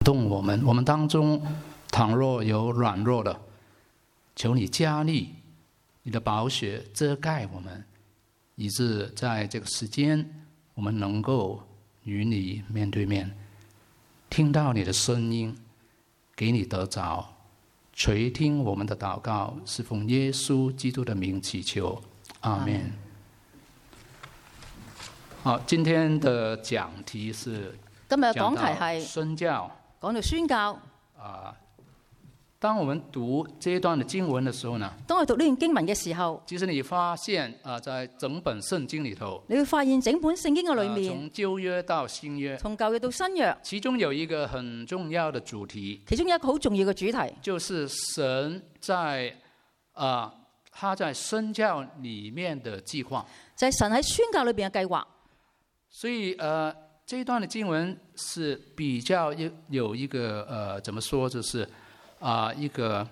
动我们。我们当中倘若有软弱的，求你加力，你的宝血遮盖我们，以致在这个时间我们能够与你面对面，听到你的声音，给你得着，垂听我们的祷告，是奉耶稣基督的名祈求，阿们。好，今天的讲題是今日講題係宣教。 講到宣教。 當我們讀這一段的經文的時候呢， 當我讀呢段經文嘅時候， 其實你發現在整本聖經裏頭， 你會發現整本聖經嘅裏面， 從舊約到新約， 從舊約到新約， 其中有一個很重要的主題， 其中有一個好重要嘅主題， 就是神在他在宣教裡面的計劃， 就係神喺宣教裏邊嘅計劃。 所以這一段的經文是比較有一個怎麼說，就是一個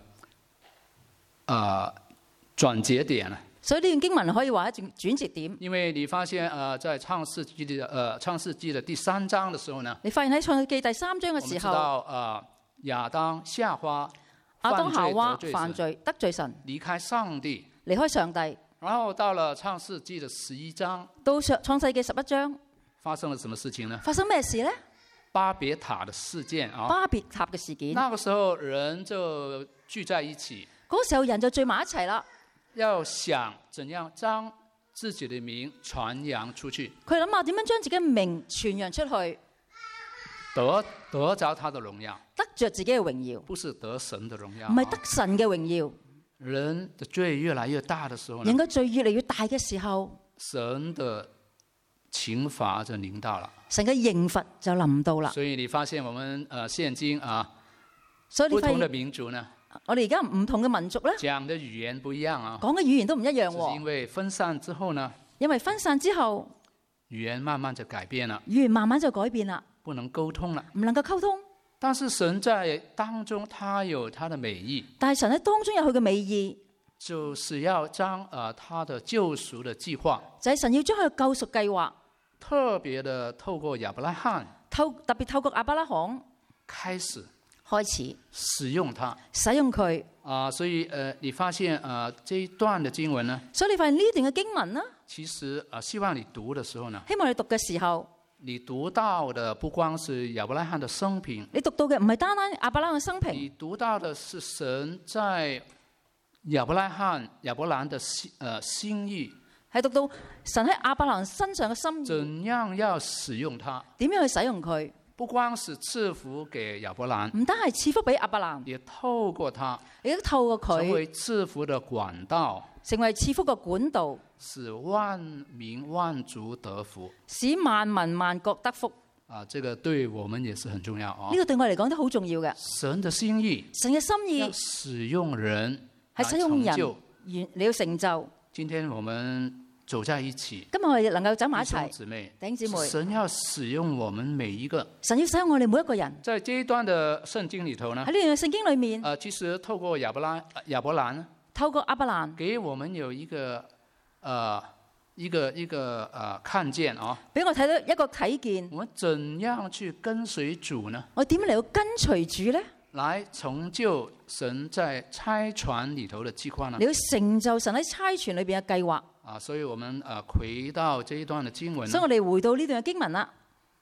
轉折點。 所以呢段經文可以話一段轉折點。 因為你發現在創世紀的第3章的時候呢， 你發現喺創世記第3章嘅時候， 我們知道亞當夏娃犯罪得罪神， 離開上帝， 離開上帝。 然後到了創世紀的11章， 到創世記11章。 發生了什麼事情呢？ 發生咩事呢？ 巴別塔的事件啊！ 巴別塔嘅事件。 那個時候人就聚在一起。 嗰個時候人就聚埋一齊啦。 要想怎樣將自己的名傳揚出去。 佢諗下點樣將自己嘅名傳揚出去， 得着他的榮耀， 得着自己嘅榮耀， 不是得神的榮耀， 唔係得神嘅榮耀。 人的罪越來越大的時候呢， 人嘅罪越嚟越大嘅時候， 神的懲罰就臨到了， 神嘅刑罰就臨到啦。 所以你發現我們現今所以你發現不同的民族呢， 我哋而家唔同嘅民族咧， 講的語言不一樣啊， 講嘅語言都唔一樣喎。 因為分散之後呢， 因為分散之後， 語言慢慢就改變了， 語言慢慢就改變啦， 不能溝通了， 唔能夠溝通。 但是神在當中，他有他的美意， 但係神喺當中有佢嘅美意， 就是要將他的救贖的計劃， 就係神要將佢嘅救贖計劃， 特別的透過亞伯拉罕， 特別透過亞伯拉罕開始使用它， 使用佢。 所以你發現這一段的經文呢， 所以你發現呢段嘅經文呢， 其實希望你讀的時候呢， 希望你讀嘅時候， 你讀到的不光是亞伯拉罕的生平， 你讀到嘅唔係單單亞伯拉罕嘅生平， 你讀到的是神在亞伯蘭的心意， 係讀到神喺亞伯蘭身上嘅心意， 怎樣要使用它， 點樣去使用佢？ 不光是賜福給亞伯蘭， 唔單係賜福俾亞伯蘭， 也透過他， 亦都透過佢成為賜福的管道， 成為賜福嘅管道， 使萬民萬族得福， 使萬民萬國得福。 這個對我們也是很重要啊！ 呢個對我嚟講都好重要嘅。 神的心意， 神嘅心意要使用人， 係使用人，你要成就。 今天我們走在一起， 今日我哋能夠走埋一齊， 弟兄姊妹， 弟兄姊妹， 神要使用我們每一個， 神要使用我哋每一個人。 在這一段的聖經裏頭呢， 喺呢段聖經裏面， 其實透過亞伯蘭， 透過亞伯蘭， 給我們有一個看見啊， 俾我睇到一個睇見。 我們怎樣去跟隨主呢？ 我點樣嚟到跟隨主呢？ 來成就神在差傳裏頭的計劃呢？ 你要成就神喺差傳裏邊嘅計劃。 所以我們回到這一段的經文， 所以我哋回到呢段嘅經文啦。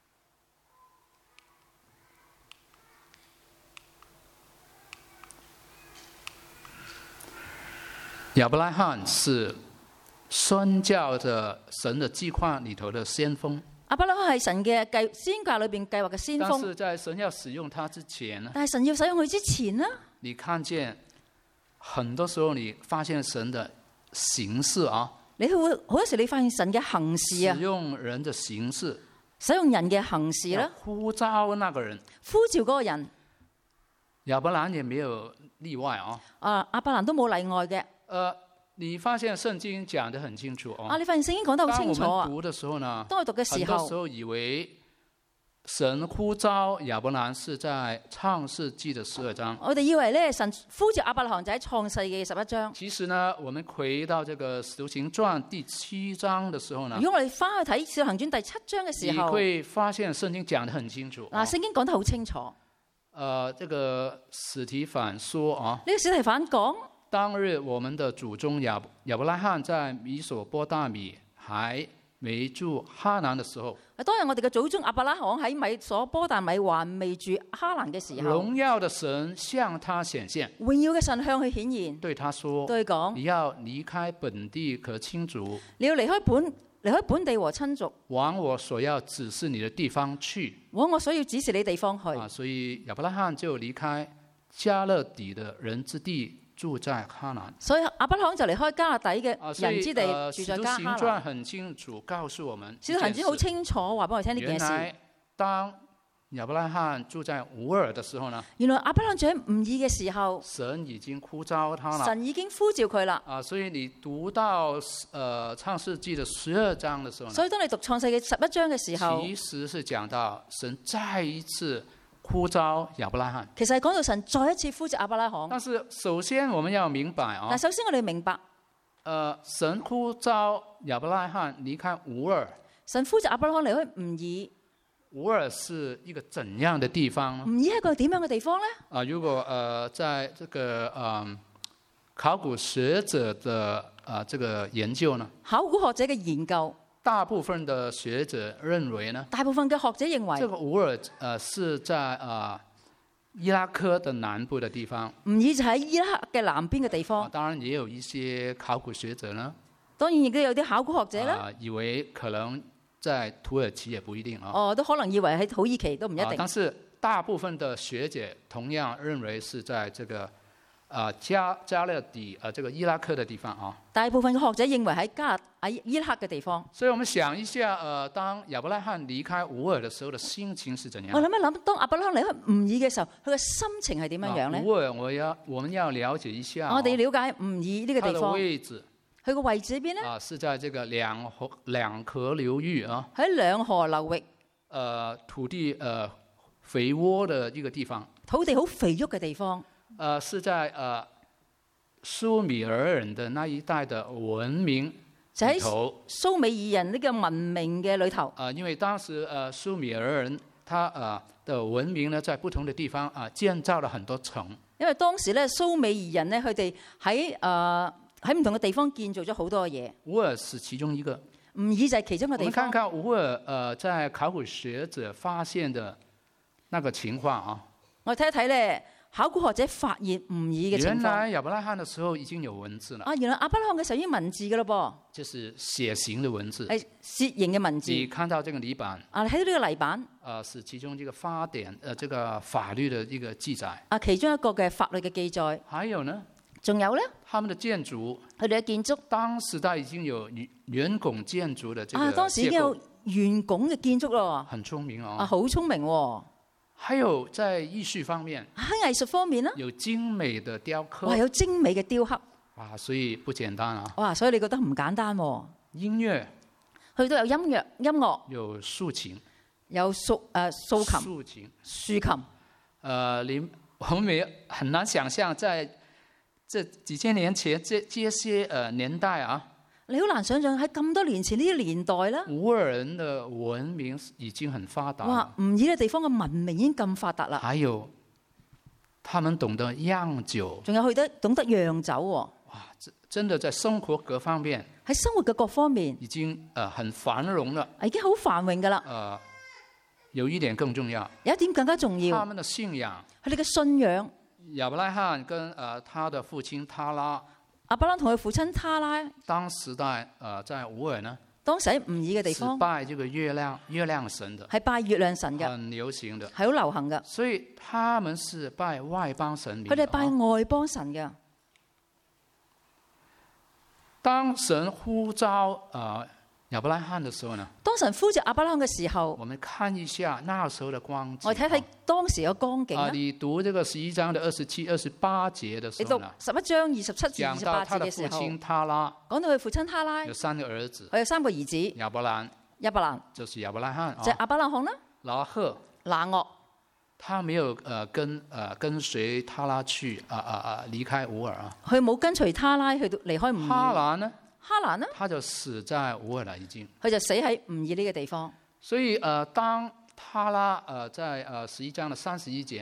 亞伯拉罕是宣教的神的計劃裏頭的先鋒。 亞伯拉罕係神嘅宣教裏邊計劃嘅先鋒。 但是在神要使用他之前呢？ 但係神要使用佢之前呢？ 你看見很多時候你發現神的形式啊。 你會好多時你發現神嘅行事啊， 使用人的形式， 使用人嘅行事啦， 呼召那個人， 呼召嗰個人。 亞伯蘭也沒有例外啊。 亞伯蘭都冇例外嘅。 你發現聖經講得很清楚啊。 你發現聖經講得好清楚啊。 當我們讀的時候呢， 當我讀嘅時候， 很多時候以為神呼召亞伯蘭是在創世記的12章。 我哋以為咧，神呼召亞伯拉罕就喺創世記11章。 其實呢，我們回到這個使徒行傳第7章的時候呢， 如果我哋翻去睇使徒行傳第7章嘅時候， 你會發現聖經講得很清楚。 聖經講得好清楚。 这个史提反說啊， 呢個史提反講， 當日我們的祖宗亞伯拉罕在米索波大米還未住哈蘭的時候， 當日我哋嘅祖宗亞伯拉罕喺米所波大米還未住哈蘭嘅時候， 榮耀的神向他顯現， 榮耀嘅神向佢顯現， 對他說： 對佢講， 你要離開本地和親族， 你要離開本地和親族， 往我所要指示你的地方去。 往我所要指示你地方去。 所以亞伯拉罕就離開加勒底的人之地，住在哈蘭。 所以亞伯拉罕就離開加勒底嘅人之地，住在加哈蘭。 使徒行傳很清楚告訴我們， 使徒行傳好清楚話俾我聽呢件事。 原來當亞伯拉罕住在烏爾的時候呢， 原來亞伯拉罕住喺吾爾嘅時候， 神已經呼召他了。 神已經呼召佢啦。 所以你讀到創世紀的12章的時候呢， 所以當你讀創世記11章嘅時候， 其實是講到神再一次呼召亞伯拉罕。 其實係講到神再一次呼召亞伯拉罕。 但是首先我們要明白啊， 嗱，首先我哋明白， 神呼召亞伯拉罕離開烏爾， 神呼召亞伯拉罕離開吾爾。 烏爾是一個怎樣的地方呢？ 吾爾係一個點樣嘅地方呢？ 如果在這個考古學者的這個研究呢， 考古學者嘅研究， 大部分的學者認為呢， 大部分嘅學者認為， 這個烏爾是在伊拉克的南部的地方。 吾爾就喺伊拉克嘅南邊嘅地方。 當然也有一些考古學者呢， 當然亦都有啲考古學者啦， 以為可能在土耳其也不一定啊。 都可能以為喺土耳其都唔一定。 但是大部分的學者同樣認為是在這個加勒底這個伊拉克的地方啊。 大部分嘅學者認為喺伊拉克嘅地方。 所以我們想一下，當亞伯拉罕離開烏爾的時候的心情是怎樣？ 我諗一諗，當亞伯拉罕離開吾爾嘅時候，佢嘅心情係點樣樣咧？ 烏爾我們要了解一下。 我哋了解吾爾呢個地方。 位置。 佢個位置喺邊咧？ 是在這個兩河流域啊。 喺兩河流域。 土地肥沃的一個地方。 土地好肥沃嘅地方。 是在蘇美爾人的那一帶的文明裏頭。 蘇美爾人呢個文明嘅裏頭。 因為當時蘇美爾人他的文明呢，在不同的地方建造了很多城。因為當時咧蘇美爾人呢，佢哋喺唔同嘅地方建造咗好多嘢。 烏爾是其中一個。 吾爾就係其中嘅地方。 我們看看烏爾在考古學者發現的那個情況啊。 我哋睇一睇咧。考古學者發現吾爾嘅情況。 原來亞伯拉罕嘅時候已經有文字了。 原來亞伯拉罕嘅時候已經文字嘅咯噃。 就是楔形的文字。 係楔形嘅文字。 你看到這個泥板。 你睇到呢個泥板。 是其中這個法典，這個法律的一個記載。 其中一個嘅法律嘅記載。 還有呢？ 仲有咧？ 他們的建築。 佢哋嘅建築。 當時代已經有圓拱建築的這個結構。 當時已經有圓拱嘅建築咯。 很聰明哦。 好聰明喎。 還有在藝術方面， 喺藝術方面呢， 有精美的雕刻， 有精美嘅雕刻， 所以不簡單啊！ 所以你覺得唔簡單喎？ 音樂， 佢都有音樂， 有豎琴， 有豎琴，豎琴， 我們很難想象，在這幾千年前這些年代啊。 你好難想象喺咁多年前呢啲年代啦， 烏爾人的文明已經很發達。哇！ 吾爾嘅地方嘅文明已經咁發達啦。 還有，他們懂得釀酒。 仲有佢哋懂得釀酒喎。 哇！真的在生活各方面， 喺生活嘅各方面已經很繁榮了。 已經好繁榮噶啦。 有一點更重要。 有一點更加重要。 他們的信仰。 佢哋嘅信仰。 亞伯拉罕跟他的父親他拉。 亞伯拉罕同佢父親他拉， 當時在烏爾呢？ 當時喺吾爾嘅地方， 是拜這個月亮神的， 係拜月亮神嘅， 很流行的， 係好流行嘅。 所以他們是拜外邦神明， 佢哋拜外邦神嘅。 當神呼召亞伯拉罕的時候呢？ 當神呼召亞伯拉罕嘅時候， 我們看一下那時候的光景。 我睇睇當時嘅光景。 你讀這個11章的27、28節的時候呢？ 你讀11章27至28節嘅時候， 講到他的父親他拉， 講到佢父親他拉有3個兒子， 佢有3個兒子， 亞伯蘭，就是亞伯拉罕， 就係亞伯拉罕啦。 拿鶴， 拿俄， 他沒有跟隨他拉去離開烏爾啊。 佢冇跟隨他拉去到離開吾爾。 哈蘭呢？ 哈蘭呢？ 他就死在烏爾啦，已經。 佢就死喺吾爾呢個地方。 所以當他拉在11章的31節呢？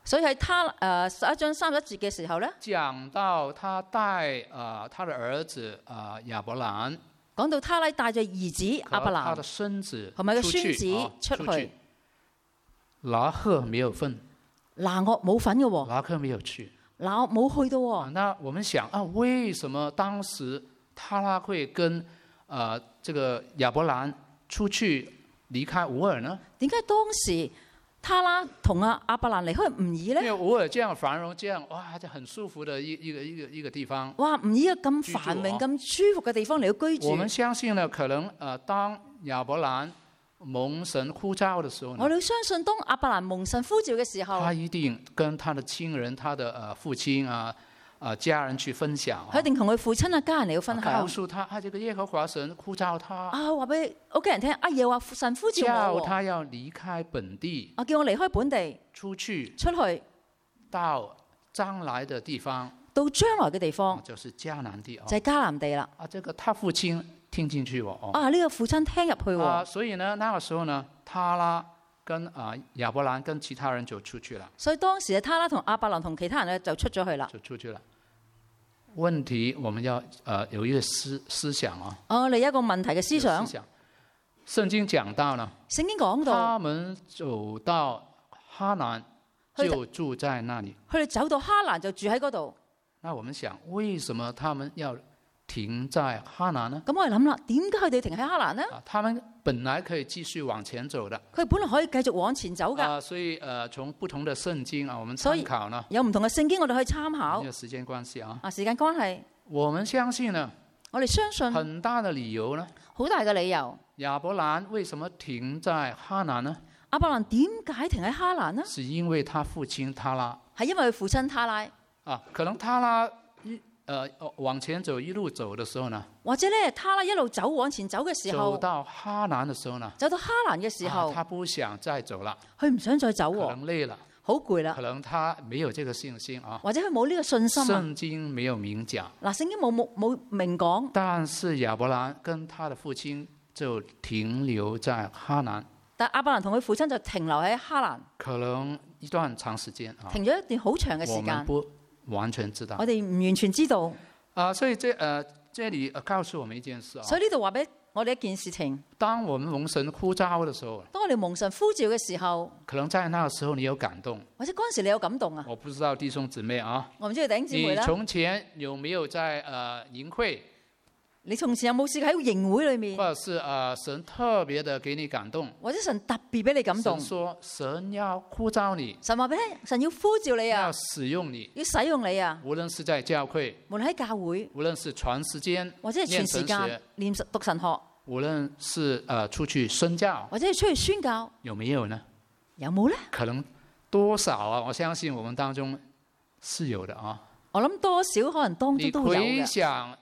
所以喺他11章31節嘅時候咧， 講到他帶他的兒子亞伯蘭， 講到他拉帶着兒子亞伯蘭他的孫子同埋個孫子出去， 拿鶴沒有份， 拿鶴冇份嘅喎， 拿鶴沒有去， 拿鶴冇去到喎。 那我們想為什麼當時他拉會跟這個亞伯蘭出去離開烏爾呢？ 點解當時他拉同亞伯蘭離開吾珥呢？ 因為烏爾這樣繁榮，這樣哇，就很舒服的一個地方。 哇！吾珥咁繁榮、咁舒服嘅地方嚟到居住。 我們相信呢，可能當亞伯蘭蒙神呼召的時候呢， 我哋相信當亞伯蘭蒙神呼召嘅時候， 他一定跟他的親人、他的父親家人去分享。 佢一定同佢父親家人嚟到分享。 告訴他這個耶和華神呼召他。 話俾屋企人聽，耶和華神呼召我， 叫他要離開本地。 叫我離開本地， 出去到將來的地方。 到將來嘅地方， 就是迦南地。 就係迦南地啦。 這個他父親聽進去喎。 呢個父親聽入去喎。 所以呢，那個時候呢，他拉跟亞伯蘭跟其他人就出去了。 所以當時他拉同亞伯蘭同其他人咧就出咗去啦。 就出去了。問題我們要有一個思想啊。 你有一個問題嘅思想。 聖經講到呢。 聖經講到。 他們走到哈蘭就住在那裡。 佢哋走到哈蘭就住喺嗰度。 那我們想，為什麼他們要停在哈蘭呢？ 咁我哋諗啦，點解佢哋停喺哈蘭呢？ 他們本來可以繼續往前走的。 佢本來可以繼續往前走㗎。 所以從不同的聖經我們參考呢。 有唔同嘅聖經我哋可以參考。 因為時間關係啊。 時間關係。 我們相信呢。 我哋相信。 很大的理由呢。 好大嘅理由。 亞伯蘭為什麼停在哈蘭呢？ 亞伯蘭點解停喺哈蘭呢？ 是因為他父親他拉。 係因為佢父親他拉。 可能他拉往前走一路走的時候呢， 或者咧他拉一路走往前走嘅時候， 走到哈蘭的時候呢， 走到哈蘭嘅時候， 他不想再走了， 佢唔想再走喎， 可能累了， 好攰啦， 可能他沒有這個信心啊， 或者佢冇呢個信心啊， 聖經沒有明講， 聖經冇明講， 但是亞伯蘭跟他的父親就停留在哈蘭， 但亞伯蘭同佢父親就停留喺哈蘭， 可能一段長時間啊， 停咗一段好長嘅時間。 完全知道， 我哋唔完全知道。 所以這裏告訴我們一件事啊。 所以呢度話俾我哋一件事情。 當我們蒙神呼召的時候， 當我哋蒙神呼召嘅時候， 可能在那個時候你有感動， 或者嗰陣時你有感動啊。 我不知道弟兄姊妹啊， 我唔知道弟兄姊妹啦。 你從前有沒有在營會？ 你從前有冇試過喺營會裏面？ 或者是神特別的給你感動， 或者神特別俾你感動。 神說神要呼召你， 神話俾你，神要呼召你啊， 要使用你， 要使用你啊。 無論是在教會， 無論喺教會， 無論是全時間， 或者係全時間念讀神學， 無論是出去宣教， 或者係出去宣教， 有沒有呢？ 有冇呢？ 可能多少啊？我相信我們當中是有的啊。 我諗多少可能當中都會有嘅。 你回想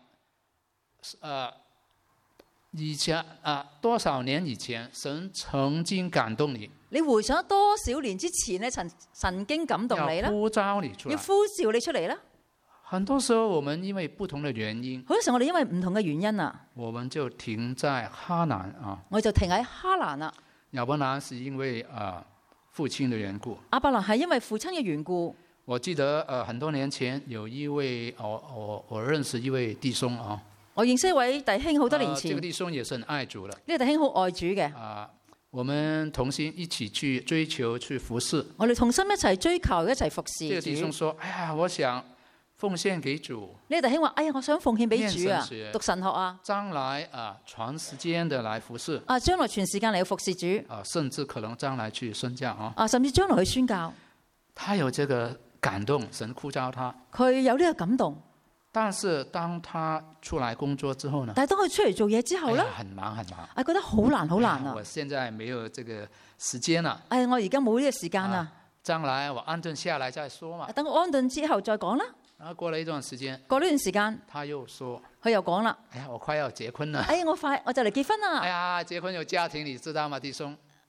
以前多少年以前，神曾經感動你。 你回想多少年之前呢？曾經感動你啦， 要呼召你出來， 要呼召你出嚟啦。 很多時候，我們因為不同的原因， 好多時候我哋因為唔同嘅原因啊， 我們就停在哈蘭啊。 我就停喺哈蘭啦。 亞伯蘭是因為父親的緣故。 亞伯蘭係因為父親嘅緣故。 我記得很多年前有一位我認識一位弟兄啊。 我認識一位弟兄好多年前， 這個弟兄也是很愛主的。 呢個弟兄好愛主嘅。 我們同心一起去追求去服侍。 我哋同心一齊追求一齊服侍。 這個弟兄說：哎呀，我想奉獻給主。 呢個弟兄話：哎呀，我想奉獻俾主啊，讀神學啊， 將來全時間的來服侍。 將來全時間嚟要服侍主。 甚至可能將來去宣教啊。 甚至將來去宣教。 他有這個感動，神呼召他。 佢有呢個感動。 但是當他出來工作之後呢？ 但係當佢出嚟做嘢之後咧， 很忙很忙。 覺得好難好難啊！ 我現在沒有這個時間啦。 我而家冇呢個時間啦。 將來我安頓下來再說嘛。 等我安頓之後再講啦。 然後過了一段時間， 過呢段時間， 他又說： 佢又講啦。 哎呀，我快要結婚啦。 我就嚟結婚啦。 哎呀，結婚有家庭，你知道嗎，弟兄？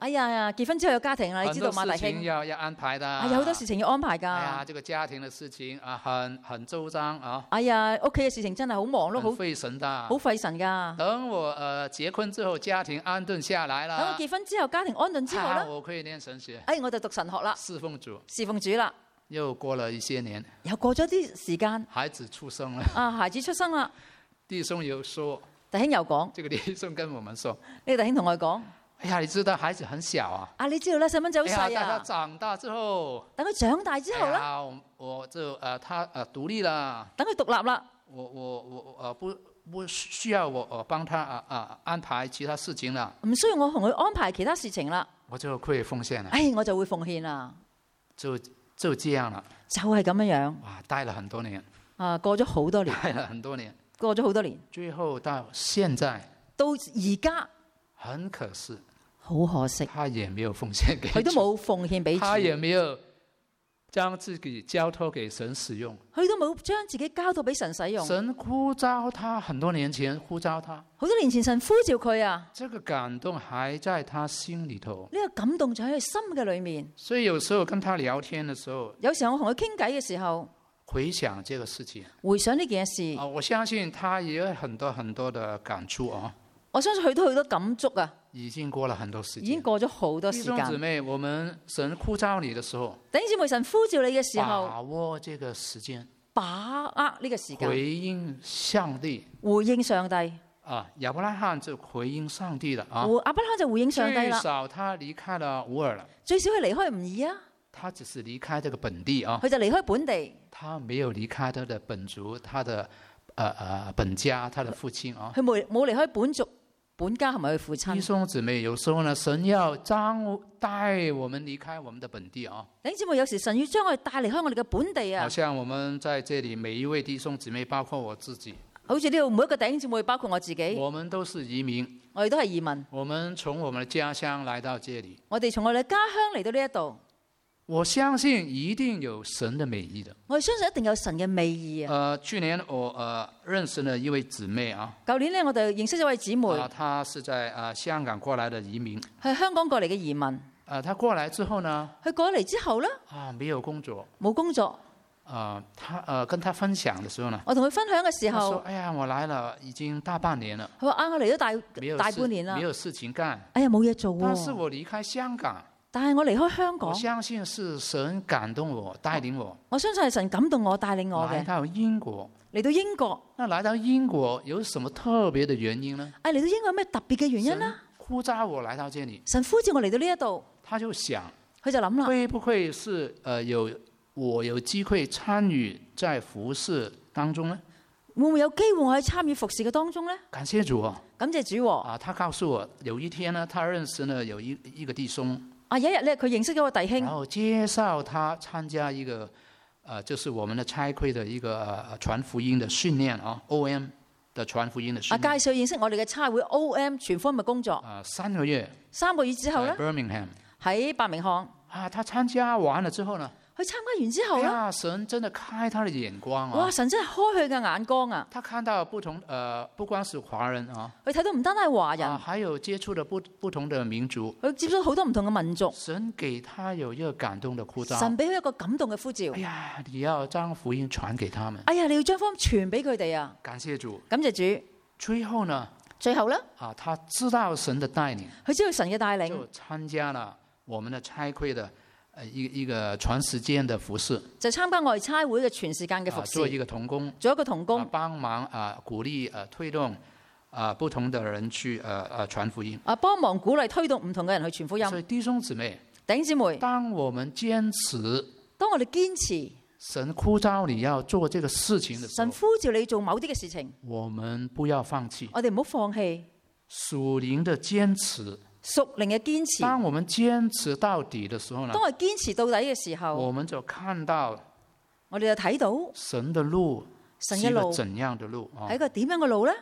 哎呀，結婚之後有家庭啦，你知道馬大很多事情兄。 要安排的。 有好多事情要安排㗎。 哎呀，這個家庭的事情啊，很周章啊。 哎呀，屋企嘅事情真係好忙碌， 很費神的。 好費神㗎。 等我結婚之後，家庭安頓下來了。 等我結婚之後，家庭安頓之後咧， 我可以念神學。 我就讀神學啦。 侍奉主。 侍奉主啦。 又過了一些年。 又過咗啲時間。 孩子出生了。 孩子出生啦。 弟兄又說。 弟兄又講。 這個弟兄跟我們說。 呢個弟兄同我講。 哎呀，你知道孩子很小啊。 你知道咧，細蚊仔好細啊。 等他長大之後。 等佢長大之後咧。 我就他獨立了。 等佢獨立啦。 我不需要我幫他安排其他事情啦。 唔需要我同佢安排其他事情啦。 我就可以奉獻啦。 我就會奉獻啦。 就這樣啦。 就係咁樣樣。 哇，待了很多年。 過咗好多年。 待了很多年。 過咗好多年。 最後到現在。 到而家。 很可惜。 好可惜。 他也沒有奉獻給主。 佢都冇奉獻俾主。 他也沒有將自己交託給神使用。 佢都冇將自己交託俾神使用。 神呼召他，很多年前呼召他。 好多年前神呼召佢啊。 這個感動還在他心裏頭。 呢個感動就喺佢心嘅裏面。 所以有時候跟他聊天的時候， 有時候我同佢傾偈嘅時候， 回想這個事情， 回想呢件事。 我相信他也有很多的感觸啊。 我相信佢都好多感觸啊。 已經過了很多時間。 已經過咗好多時間。 弟兄姊妹，我們神呼召你的時候， 弟兄姊妹，神呼召你嘅時候， 把握這個時間， 把握呢個時間， 回應上帝。 回應上帝。 亞伯拉罕就回應上帝了啊。 亞伯拉罕就回應上帝啦。 最少他離開了烏爾了。 最少佢離開唔易啊。 他只是離開這個本地啊。 佢就離開本地。 他沒有離開他的本族，他的本家，他的父親啊。 佢冇離開本族。本家係咪佢父親？ 弟兄姊妹，有時候呢，神要帶我們離開我們的本地啊。 弟兄姊妹，有時神要將我哋帶離開我哋嘅本地啊。 好像我們在這裡每一位弟兄姊妹，包括我自己， 好似呢度每一個弟兄姊妹，包括我自己， 我們都是移民。 我哋都係移民。 我們從我們的家鄉來到這裡。 我哋從我哋嘅家鄉嚟到呢一度。 我相信一定有神的美意的。 我相信一定有神嘅美意啊。 去年我認識了一位姊妹啊。 舊年呢，我哋認識一位姊妹。 她是在香港過來的移民。 係香港過嚟嘅移民。 她過來之後呢？ 佢過嚟之後呢？ 沒有工作。 冇工作。 跟她分享的時候呢？ 我同佢分享嘅時候， 說：哎呀，我來了已經大半年了。 佢話：我嚟咗大半年啦。 沒有事情幹。 哎呀，冇嘢做喎。 但是我離開香港。 但係我離開香港， 我相信是神感動我，帶領我。 我相信係神感動我，帶領我嘅。 來到英國， 嚟到英國。 那來到英國有什麼特別的原因呢？ 嚟到英國有咩特別嘅原因呢？ 呼召我來到這裡。 神呼召我嚟到呢一度。 他就想， 佢就諗啦， 會不會是我有機會參與在服事當中呢？ 會唔會有機會我喺參與服事嘅當中呢？ 感謝主啊！ 感謝主啊！ 他告訴我，有一天呢，他認識呢有一個弟兄。 有一日咧，佢認識咗個弟兄， 然後介紹他參加一個，就是我們的差會的一個傳福音的訓練啊 ，OM 的傳福音的訓練。 介紹認識我哋嘅差會 OM 傳福音嘅工作。 3個月。 3個月之後咧，喺伯明翰。 他參加完了之後呢？ 佢參加完之後咧， 神真的開他的眼光啊！ 哇！神真係開佢嘅眼光啊！ 他看到不光是華人啊， 佢睇到唔單單係華人， 還有接觸的不同的民族。 佢接觸好多唔同嘅民族。 神給他有一個感動的呼召。 神俾佢一個感動嘅呼召。 哎呀，你要將福音傳給他們。 哎呀，你要將福音傳俾佢哋啊！ 感謝主， 感謝主。 最後呢？ 最後咧？ 他知道神的帶領， 佢知道神嘅帶領， 就參加了我們的差會的。一個全時間的服侍， 就參加我哋差會嘅全時間嘅服侍， 做一個同工， 做一個同工， 幫忙鼓勵推動不同的人去傳福音， 幫忙鼓勵推動唔同嘅人去傳福音。 所以弟兄姊妹， 弟兄姊妹， 當我們堅持， 當我哋堅持， 神呼召你要做這個事情的時候， 神呼召你做某啲嘅事情， 我們不要放棄， 我哋唔好放棄屬靈的堅持。 屬靈嘅堅持。 當我們堅持到底的時候呢？ 當我堅持到底嘅時候， 我們就看到， 我哋就睇到神的路， 神嘅路， 怎樣的路啊？ 係一個點樣嘅路呢？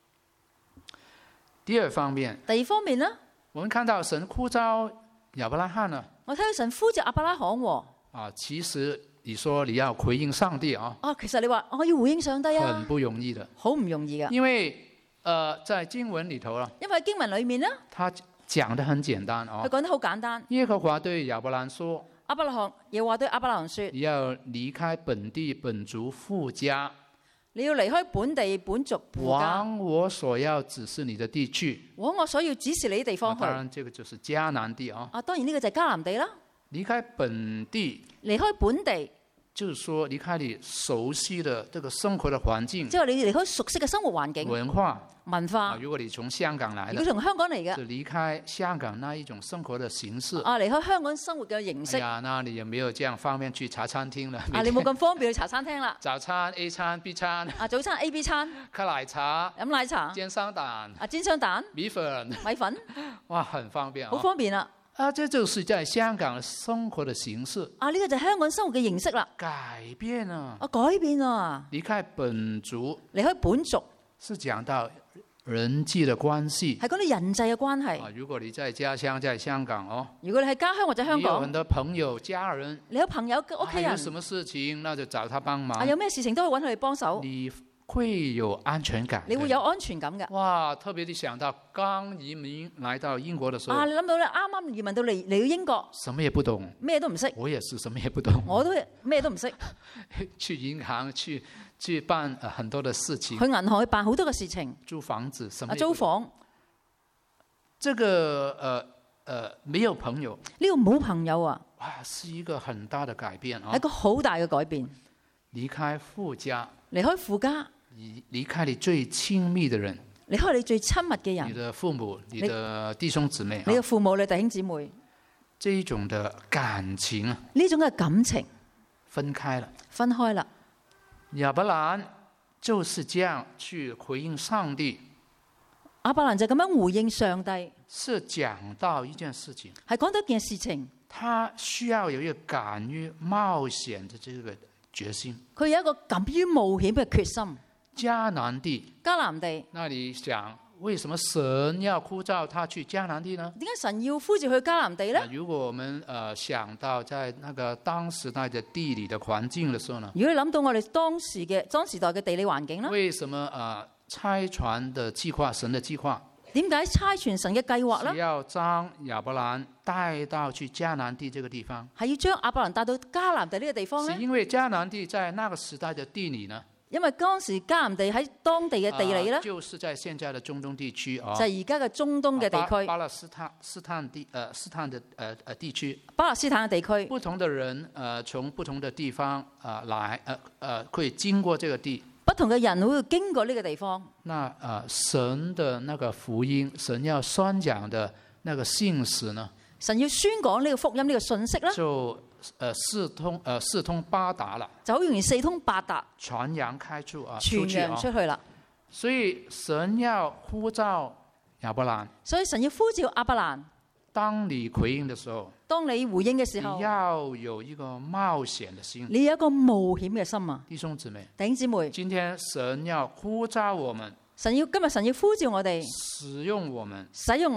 第二方面， 第二方面呢？ 我們看到神呼召亞伯拉罕呢？ 我睇到神呼召亞伯拉罕喎。 其實你說你要回應上帝啊？ 其實你話我要回應上帝啊， 很不容易的， 好唔容易噶。 因為在經文裏頭啦， 因為經文裏面呢， 講得很簡單哦。 佢講得好簡單。 耶和華對亞伯蘭說： 亞伯拉罕又話對亞伯拉罕說： 你要離開本地本族父家， 你要離開本地本族父家， 往我所要指示你的地去。 往我所要指示你啲地方去。 當然，這個就是迦南地啊。 當然呢個就係迦南地啦。 離開本地， 離開本地， 就是說離開你熟悉的這個生活的環境， 即係你離開熟悉嘅生活環境、 文化。如果你從香港來的， 如果從香港嚟嘅， 就離開香港那一種生活的形式。 離開香港生活嘅形式。 那你也沒有這樣方便去茶餐廳了。 你冇咁方便去茶餐廳啦。 早餐 A 餐 B 餐。 早餐 A B 餐。 喝奶茶。 飲奶茶。 煎雙蛋。 煎雙蛋。 米粉。 米粉。 哇，很方便。 好方便啦。 這就是在香港生活的形式。 呢個就係香港生活嘅形式啦。 改變啊。 改變啊。 離開本族。 離開本族。 是講到人際的關係， 係講到人際嘅關係。 如果你在家鄉，在香港哦， 如果你係家鄉或者香港， 你有很多朋友、家人， 你有朋友嘅屋企人， 有什麼事情，那就找他幫忙。 有咩事情都可以揾佢哋幫手。 你會有安全感， 你會有安全感嘅。 哇！特別你想到剛移民來到英國的時候， 你諗到你啱啱移民到嚟到英國， 什麼也不懂， 咩都唔識。 我也是什麼也不懂， 我都咩都唔識。 去銀行去辦很多的事情， 去銀行去辦好多嘅事情， 租房子什麼租房。 這個沒有朋友， 呢個冇朋友啊， 哇，是一個很大的改變啊， 係一個好大嘅改變。 離開父家， 離開父家， 離開你最親密的人， 離開你最親密嘅人， 你的父母、你的弟兄姊妹， 你嘅父母、你弟兄姊妹， 這一種的感情啊， 呢種嘅感情分開了， 分開啦。 亞伯蘭就是這樣去回應上帝。 亞伯蘭就咁樣回應上帝， 是講到一件事情， 係講到一件事情， 他需要有一個敢於冒險的這個決心。 佢有一個敢於冒險嘅決心。 迦南地， 迦南地， 那你想為什麼神要呼召他去迦南地呢？ 點解神要呼召去迦南地呢？ 如果我們想到在那個當時代的地理的環境的時候呢？ 如果你諗到我哋當時代嘅地理環境呢？ 為什麼差傳的計劃，神的計劃？ 點解差傳神嘅計劃呢？ 要將亞伯蘭帶到去迦南地這個地方， 係要將亞伯蘭帶到迦南地呢個地方呢？ 是因為迦南地在那個時代的地理呢？ 因為當時迦南地喺當地嘅地理呢， 就是在現在的中東地區啊， 就係而家嘅中東嘅地區， 巴勒斯坦的地區， 巴勒斯坦嘅地區， 不同的人從不同的地方來會經過這個地。 不同嘅人會經過呢個地方。 那神的那個福音，神要宣講的那個信息呢？ 神要宣講呢個福音呢個信息呢， 就四通八達啦， 就好容易四通八達， 傳揚開出啊， 傳揚出去啦。 所以神要呼召亞伯蘭， 所以神要呼召亞伯蘭。 當你回應的時候， 當你回應嘅時候， 你要有一個冒險的心， 你有一個冒險嘅心啊！ 弟兄姊妹， 弟兄姊妹， 今天神要呼召我們， 今日神要呼召我哋， 使用我們，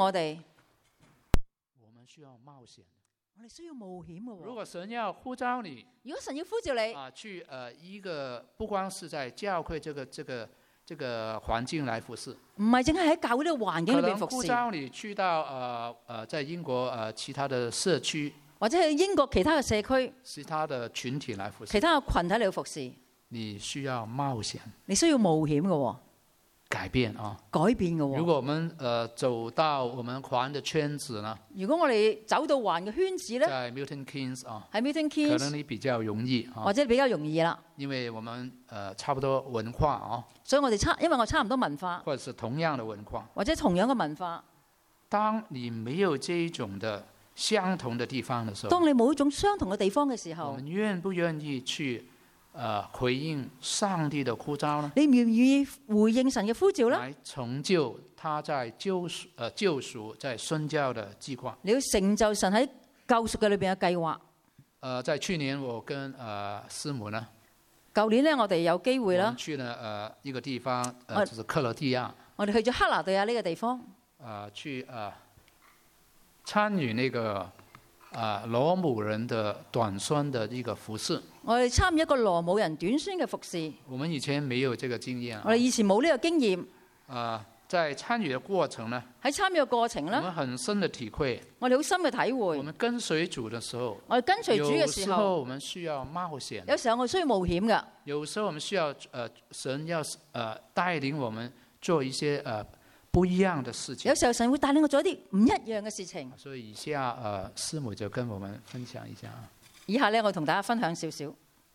我們需要冒險， 我哋需要冒險嘅。 如果神要呼召你， 如果神要呼召你去一個不光是在教會這個環境來服侍， 唔係淨係喺教會呢個環境裏邊服侍。 呼召你去到在英國其他的社區， 或者去英國其他嘅社區、 其他的群體來服侍， 其他嘅群體嚟服侍。 你需要冒險， 你需要冒險嘅， 改變啊， 改變嘅。 如果我們走到我們環的圈子呢？ 如果我哋走到環嘅圈子咧， 在 Milton Keynes 啊， 喺 Milton Keynes 可能你比較容易啊， 或者比較容易啦， 因為我們差不多文化啊， 所以我哋因為我差唔多文化， 或者是同樣的文化， 或者同樣嘅文化。 當你沒有這一種的相同的地方的時候， 當你冇一種相同嘅地方嘅時候， 我們願不願意去回應上帝的呼召呢？ 你願唔願意回應神嘅呼召呢？ 來成就他在救贖在宣教的計劃。 你要成就神喺救贖嘅裏邊嘅計劃。 在去年我跟師母呢， 舊年呢，我哋有機會啦， 去了一個地方，就是克羅地亞。 我哋去咗克羅地亞呢個地方， 去參與那個羅姆人的短宣的一個服事。 我哋參與一個羅姆人短宣嘅服事。 我們以前沒有這個經驗。 我哋以前冇呢個經驗。 在參與的過程呢， 喺參與嘅過程我咧， 們很深的體會， 我哋好深嘅體會。 我們跟隨主的時候， 我哋跟隨主嘅有時候， 時候我們需要冒險， 有時候我需要冒險㗎。 有時候我們需要神要帶領我們做一些不一樣的事情。 有時候神會帶領我做一啲唔一樣嘅事情。 所以以下師母就跟我們分享一下。 以下咧，我同大家分享少少。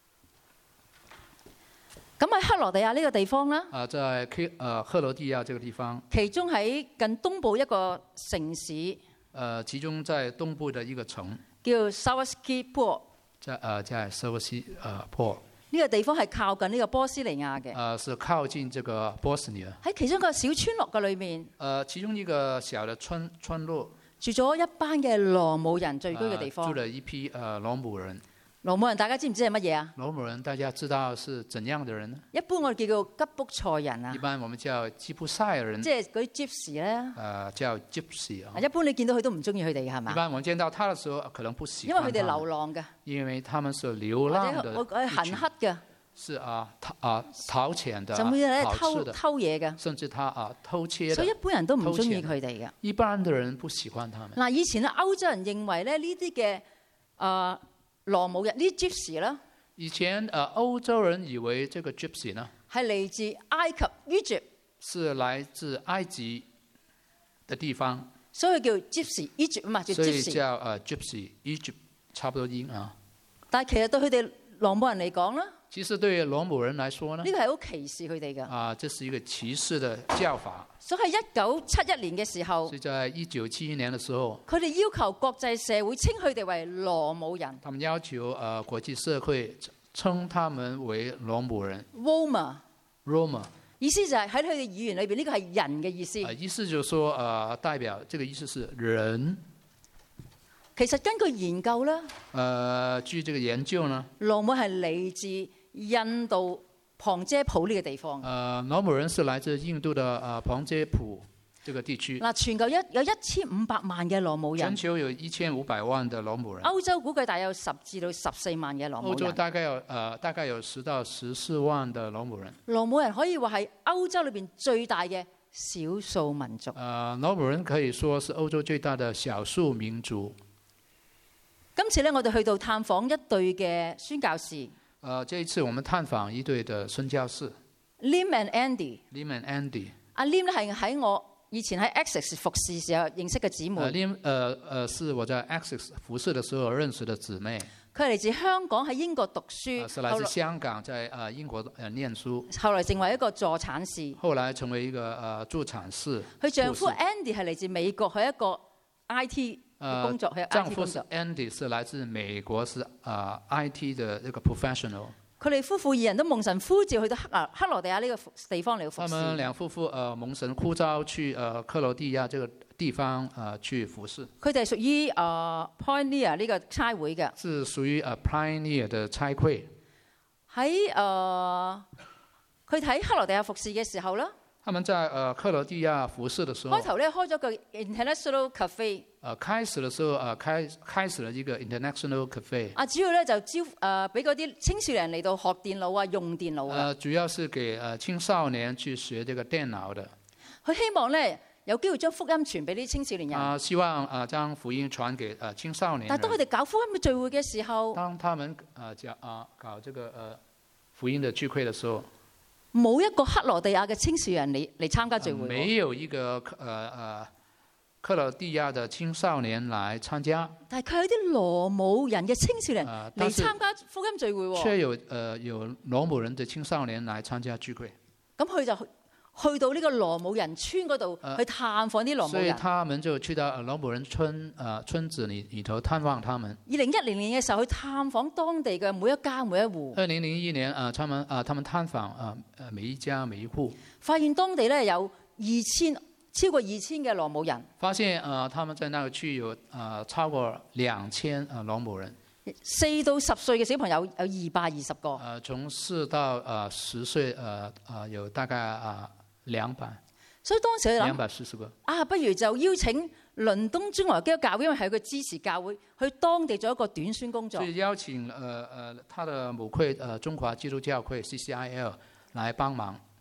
咁喺克羅地亞呢個地方啦， 在克羅地亞這個地方， 其中喺近東部一個城市， 其中在東部的一個城， 叫 Savski-Port。 在沙沃西坡。 呢個地方係靠近呢個波斯尼亞嘅。 是靠近這個波斯尼亞。 喺其中一個小村落嘅裏面， 其中一個小的村落， 住咗一班嘅羅姆人聚居嘅地方。 住了一批羅姆人。 羅姆人大家知唔知係乜嘢啊？ 羅姆人大家知道是怎樣的人呢？ 一般我哋叫做吉卜賽人啊。 一般我們叫吉普賽人。 即係嗰啲 Gypsy 咧。 叫 Gypsy 啊。 一般你見到佢都唔中意佢哋係嘛？ 一般我們見到他的時候，可能不喜歡。 因為佢哋流浪嘅。 因為他們是流浪的。 或者行乞嘅。 是討錢的。 甚至咧偷嘢嘅。 甚至他偷竊的。 所以一般人都唔中意佢哋嘅。 一般的人不喜歡他們。 嗱，以前咧歐洲人認為咧呢啲嘅羅姆人呢啲 Gypsy 啦。 以前歐洲人以為這個 Gypsy 呢係嚟自埃及 Egypt， 是來自埃及的地方， 所以叫 Gypsy Egypt 嘛，叫 Gypsy。所以叫Gypsy Egypt 差不多音啊。 但係其實對佢哋羅姆人嚟講咧， 其實對羅姆人來說呢， 呢個係好歧視佢哋嘅。 這是一個歧視的叫法。 所以喺1971年嘅時候， 所以在1971年嘅時候， 佢哋要求國際社會稱佢哋為羅姆人。 他們要求國際社會稱他們為羅姆人。Roma， 意思就係喺佢哋語言裏邊，呢個係人嘅意思。 意思就是說代表這個意思是人。 其實根據研究咧， 據這個研究呢， 羅姆係嚟自印度旁遮普呢個地方。 羅姆人是來自印度的旁遮普這個地區。 嗱，全球有1500萬嘅羅姆人。 全球有1500萬的羅姆人。 歐洲估計大約有10至到14萬嘅羅姆人。 歐洲大概有10到14萬的羅姆人。 羅姆人可以話係歐洲裏邊最大嘅少數民族。 羅姆人可以說是歐洲最大的少數民族。 今次咧，我哋去到探訪一對嘅宣教士。 這一次我們探訪一對的宣教士。 Lim and Andy。阿 Lim 咧係喺我以前喺 Access 服侍時候認識嘅姊妹。 Lim 是我在 Access 服侍的時候認識的姊妹。 佢係嚟自香港喺英國讀書。 是來自香港在英國念書。 後來成為一個助產士。 後來成為一個助產士。 佢丈夫 Andy 係嚟自美國，係一個 IT。工作丈夫是 Andy， 是來自美國，是IT 的一個 professional。 佢哋夫婦二人都蒙神呼召去到克羅地亞呢個地方嚟服侍。 他們兩夫婦蒙神呼召去克羅地亞這個地方去服侍。 佢哋係屬於Pioneer 呢個差會嘅。 是屬於Pioneer 的差會。 喺佢喺克羅地亞服侍嘅時候咧。 他們在克羅地亞服侍的時候， 開頭咧開咗個 International Cafe。 開始的時候開始了一個 International Cafe。 主要咧就俾嗰啲青少年嚟到學電腦啊，用電腦。 主要是給青少年去學這個電腦的。 佢希望咧有機會將福音傳俾啲青少年人。 希望將福音傳給青少年人。 但係當佢哋搞福音嘅聚會嘅時候， 當他們搞這個福音的聚會的時候， 冇一個克羅地亞嘅青少年嚟參加聚會。 沒有一個克羅地亞的青少年來參加。 但係佢有啲羅姆人嘅青少年嚟參加福音聚會。 卻有羅姆人的青少年來參加聚會。 咁佢就去到呢個羅姆人村嗰度去探訪啲羅姆人。 所以他們就去到羅姆人村子裏頭探望他們。 2010年嘅時候去探訪當地嘅每一家每一戶。 2001年他們探訪每一家每一戶， 發現當地咧有超過2000嘅羅姆人。發現他們在那個區有超過2000羅姆人。 4到10歲嘅小朋友有220個。 從4到10歲有大概200。 所以當時佢諗 240個。 不如就邀請倫敦中華基督教會，因為係佢支持教會，去當地做一個短宣工作。 所以邀請他的母會中華基督教會 CCIL 來幫忙。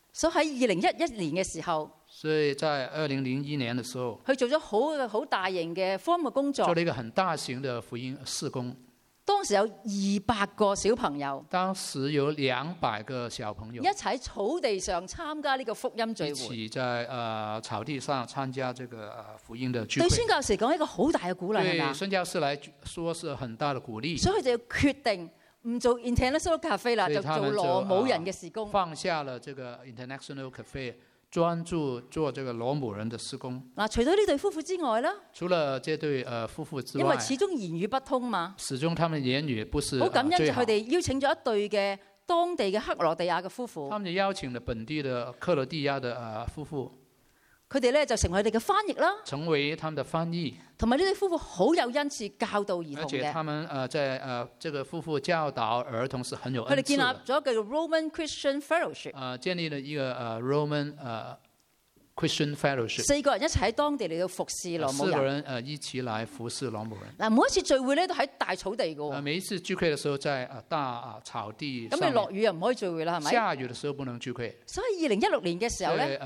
所以喺2011年嘅時候， 所以在2001年的時候， 佢做咗好大型嘅福音嘅工作， 做了一個很大型的福音事工。 當時有200個小朋友， 當時有200個小朋友一齊喺草地上參加呢個福音聚會， 一起在草地上參加這個福音的聚會。 對宣教士講一個好大嘅鼓勵， 對宣教士來說是很大的鼓勵。 所以佢就要決定唔做 International Cafe 啦，就做羅姆人嘅事工。 放下了這個 International Cafe， 專注做這個羅姆人的事工。 嗱，除咗呢對夫婦之外啦， 除了這對夫婦之外， 因為始終言語不通嘛， 始終他們言語不是好感恩，就佢最好。 哋邀請咗一對嘅當地嘅克羅地亞嘅夫婦， 他們就邀請了本地的克羅地亞的夫婦， 佢哋咧就成為佢哋嘅翻譯啦， 成為他們的翻譯。 同埋呢對夫婦好有恩賜教導兒童嘅。 而且他們在這個夫婦教導兒童是很有恩賜的。 佢哋建立咗叫做 Roman Christian Fellowship， 建立了一個Roman Christian Fellowship。 4個人一齊喺當地嚟到服侍羅姆人。 4個人一起來服侍羅姆人。 嗱，每一次聚會咧都喺大草地嘅喎。 每一次聚會嘅時候在大草地上面。 咁你落雨又唔可以聚會啦，係咪？ 下雨嘅時候不能聚會。 所以2016年嘅時候咧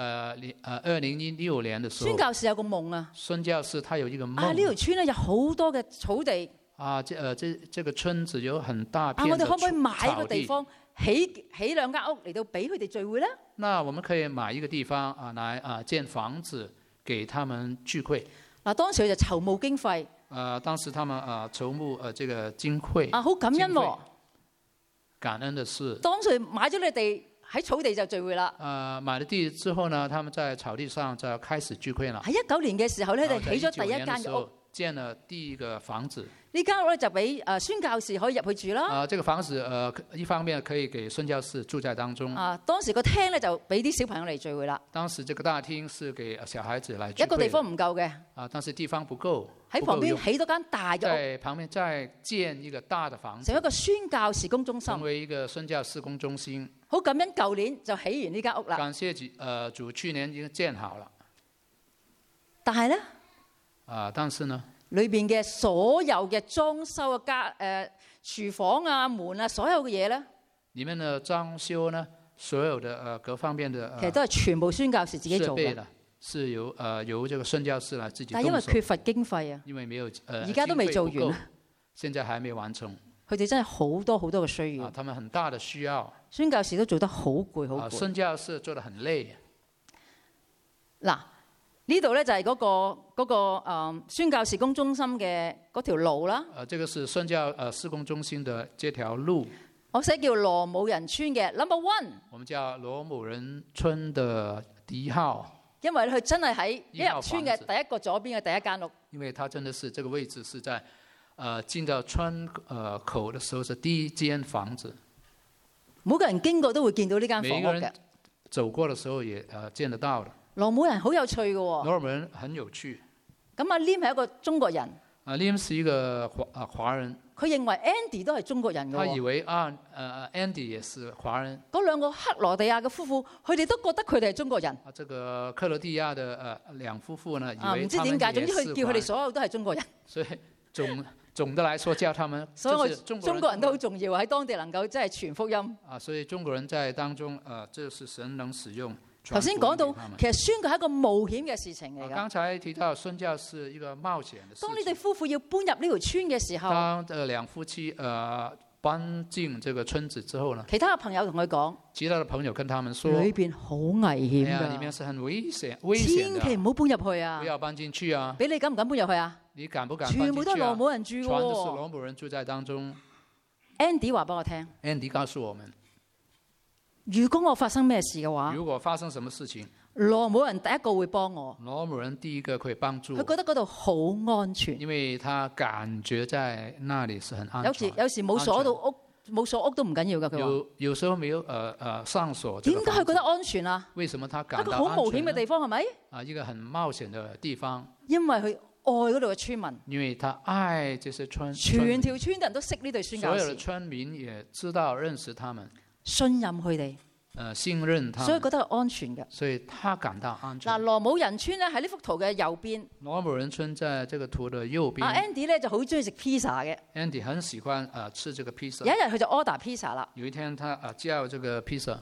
，2016年嘅時候， 宣教士有個夢啊。 宣教士他有一個夢。 呢條村咧有好多嘅草地。 這個村子有很大片的草地。 我哋可唔可以買一個地方起2間屋嚟到俾佢哋聚會咧？ 那我們可以買一個地方來建房子給他們聚會。 嗱，當時佢就籌募經費。 當時他們籌募這個經費。 好感恩喎！ 感恩的是， 當時買咗你地喺草地就聚會啦。 買了地之後呢，他們在草地上就開始聚會啦。 喺19年嘅時候咧，佢哋起咗第一間嘅屋， 建了第一個房子。 呢間屋咧就俾宣教士可以入去住啦。 這個房子一方面可以給宣教士住在當中。 當時個廳咧就俾啲小朋友嚟聚會啦。 當時這個大廳是給小孩子來聚會。 一個地方唔夠嘅。 但是地方不夠。 喺旁邊起多間大嘅屋。 在旁邊再建一個大的房子。 成為一個宣教事工中心。 成為一個宣教事工中心。 好感恩，舊年就起完呢間屋啦。 感謝主，去年已經建好了。 但係咧？ 但是呢？ 裏邊嘅所有嘅裝修嘅廚房啊、門啊，所有嘅嘢咧， 裡面嘅裝修呢，所有的各方面的其實都係全部宣教士自己做嘅， 是由這個宣教士來自己動手。 但係因為缺乏經費啊， 因為沒有而家都未做完， 現在還沒完成。 佢哋真係好多好多嘅需要。 他們很大的需要。 宣教士都做得好攰，好攰。 宣教士做得很累。 嗱。呢度咧就係嗰個宣教事工中心嘅嗰條路啦。 這個是宣教事工中心的這條路。 我寫叫羅姆人村嘅 Number 1。 我們叫羅姆人村的第1號。 因為佢真係喺一入村嘅第一個左邊嘅第一間屋。 因為它真的是這個位置是在進到村口的時候是第一間房子。 每個人經過都會見到呢間房屋嘅。 每個人走過的時候也見得到的。 羅姆人好有趣嘅喎。 羅姆人很有趣。 咁阿 Lim 係一個中國人。 Lim 是一個華人。 佢認為 Andy 都係中國人嘅喎。 他以為Andy 也是華人。 嗰兩個克羅地亞嘅夫婦，佢哋都覺得佢哋係中國人。 這個克羅地亞的兩夫婦呢，以為他們也是華人。唔知點解，總之佢叫佢哋所有都係中國人。 所以總的來說叫他們。 所以我中國人都好重要，喺當地能夠即係傳福音。 所以中國人在當中，這是神能使用。 頭先講到，其實宣教係一個冒險嘅事情嚟㗎。 剛才提到宣教是一個冒險嘅事情。 當呢對夫婦要搬入呢條村嘅時候， 當兩夫妻搬進這個村子之後呢， 其他嘅朋友同佢講， 其他嘅朋友跟他們說， 裏邊好危險㗎， 裡面是很危險， 千祈唔好搬入去啊！ 不要搬進去啊！ 俾你敢唔敢搬入去啊？ 你敢不敢搬進去啊？ 全部都係羅姆人住喎， 全都是羅姆人住在當中。 Andy 話俾我聽 ，Andy 告訴我們。 如果我發生咩事嘅話， 如果發生什麼事情， 羅姆人第一個會幫我。 羅姆人第一個可以幫助我。 佢覺得嗰度好安全， 因為他感覺在那裡是很安全。 有時冇鎖到屋，冇鎖屋都唔緊要㗎。佢話有時候沒有上鎖。 點解佢覺得安全啊？ 為什麼他感到安全？ 一個好冒險嘅地方係咪？ 一個很冒險的地方。 因為佢愛嗰度嘅村民。 因為他愛這些村。 全條村嘅人都識呢對宣教士。 所有的村民也知道認識他們。 信任佢哋。 信任他， 所以覺得係安全嘅。 所以他感到安全。 嗱，羅姆人村咧喺呢幅圖嘅右邊。 羅姆人村在這個圖的右邊。 Andy 咧就好中意食 pizza 嘅。 Andy 很喜歡吃這個 pizza。 有一日佢就 order pizza 啦。 有一天他叫這個 pizza。 當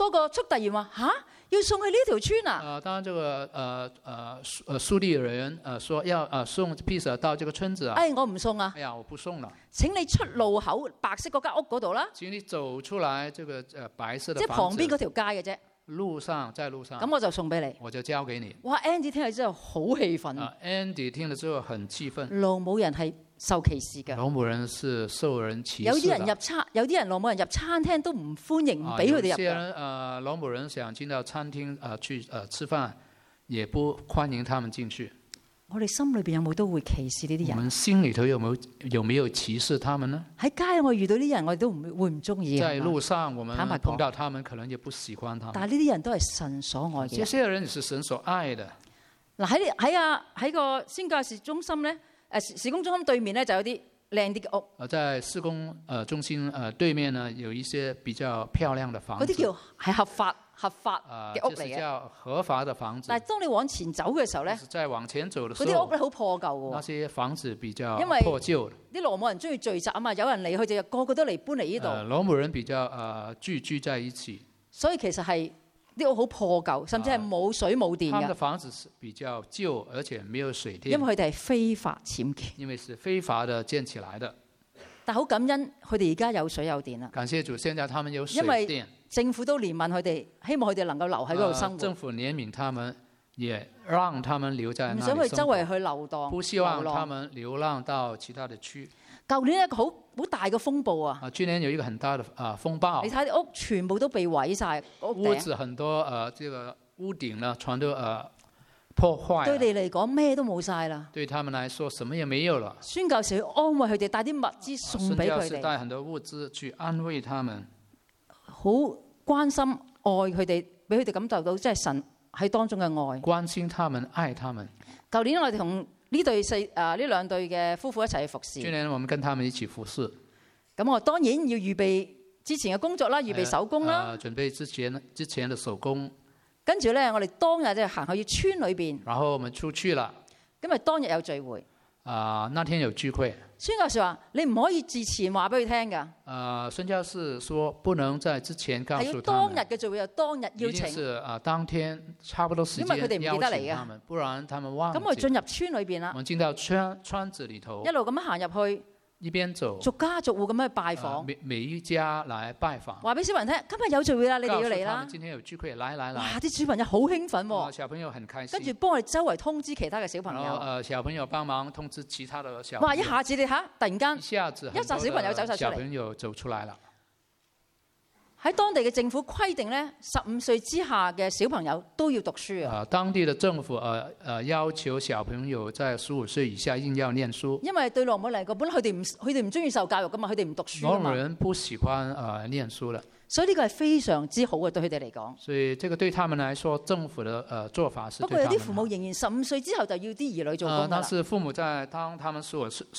嗰個速遞員話吓，要送去呢條村啊？ 當這個速遞人說要送披薩到這個村子啊， 我唔送啊！ 哎呀，我不送了。 請你出路口白色嗰間屋嗰度啦。 請你走出來，這個白色的即係旁邊嗰條街嘅啫。 路上，在路上。 咁我就送俾你。 我就交給你。 哇 ！Andy 聽咗之後好氣憤。 Andy 聽了之後很氣憤。 羅姆人係受歧視嘅。 羅姆人是受人歧視。 有啲人羅姆人入餐廳都唔歡迎，唔俾佢哋入。 有些人羅姆人想進到餐廳去吃飯，也不歡迎他們進去。 我哋心裏邊有冇都會歧視呢啲人？ 我們心裏頭有沒有歧視他們呢？ 喺街我遇到啲人，我哋都會唔中意。 在路上，我們碰到他們，可能也不喜歡他們。 但係呢啲人都係神所愛嘅。 這些人是神所愛的。 嗱喺個宣教士中心咧，事工中心對面咧就有啲靚啲嘅屋。 在事工中心對面呢，有一些比較漂亮的房子。 嗰啲叫係合法嘅屋嚟嘅。 就是叫合法的房子。 但係當你往前走嘅時候咧， 再往前走嘅時候， 嗰啲屋咧好破舊嘅。 那些房子比較破舊。 因為啲羅姆人中意聚集啊嘛，有人嚟佢就個個都嚟搬嚟呢度。 羅姆人比較聚居在一起。 所以其實係啲屋好破舊，甚至係冇水冇電嘅。 他們的房子是比較舊，而且沒有水電。 因為佢哋係非法僭建。 因為是非法的建起來的。 但好感恩，佢哋而家有水有電啦。 感謝主，現在他們有水電。 因為政府都憐憫佢哋，希望佢哋能夠留喺嗰度生活。 政府憐憫他們，也讓他們留在那裡生活。 唔想去周圍去流蕩。 不希望他們流浪到其他的區。 舊年一個好大嘅風暴啊！ 去年有一個很大的風暴。 你睇啲屋全部都被毀晒， 屋子很多這個屋頂呢，全都破壞。 對你嚟講咩都冇晒啦。 對他們來說，什麼也沒有了。 宣教士去安慰佢哋，帶啲物資送俾佢哋。 宣教士帶很多物資去安慰他們。 好關心愛佢哋，俾佢哋感受到即係神喺當中嘅愛。 關心他們，愛他們。 舊年我哋同呢兩對嘅夫婦一齊去服侍。 去年我們跟他們一起服侍。 咁我當然要預備之前嘅工作啦，預備手工啦。 準備之前的手工。 跟住咧，我哋當日就行去村裏邊。 然後我們出去了。 因為當日有聚會。 那天有聚會。 宣教士話：你唔可以之前話俾佢聽㗎。 宣教士說不能在之前告訴他們。 係要當日嘅聚會，就當日邀請。 一定是當天差不多時間邀請他們。 因為佢哋唔記得嚟嘅， 不然他們忘記。 咁我進入村裏邊啦。 我們進到村子裏頭。 一路咁樣行入去。 一邊走， 逐家逐戶咁樣去拜訪， 每一家來拜訪。 話俾小朋友聽，今日有聚會啦，你哋要嚟啦。 告訴他們今天有聚會，來。 哇！啲小朋友好興奮喎， 小朋友很開心。 跟住幫我哋周圍通知其他嘅小朋友。 小朋友幫忙通知其他的小朋友。 哇！一下子你睇，突然間， 一下子一紮小朋友走晒出嚟。 小朋友走出來了。 喺當地嘅政府規定咧，15歲之下嘅小朋友都要讀書啊。 當地的政府要求小朋友在15歲以下一定要念書。 因為對羅姆嚟講，本來佢哋唔中意受教育噶嘛，佢哋唔讀書噶嘛。 羅姆人不喜歡念書的。 所以呢個係非常之好嘅，對佢哋嚟講。 所以這個對他們來說，政府的做法是。 不過有啲父母仍然15歲之後就要啲兒女做工㗎啦。 但是父母當他們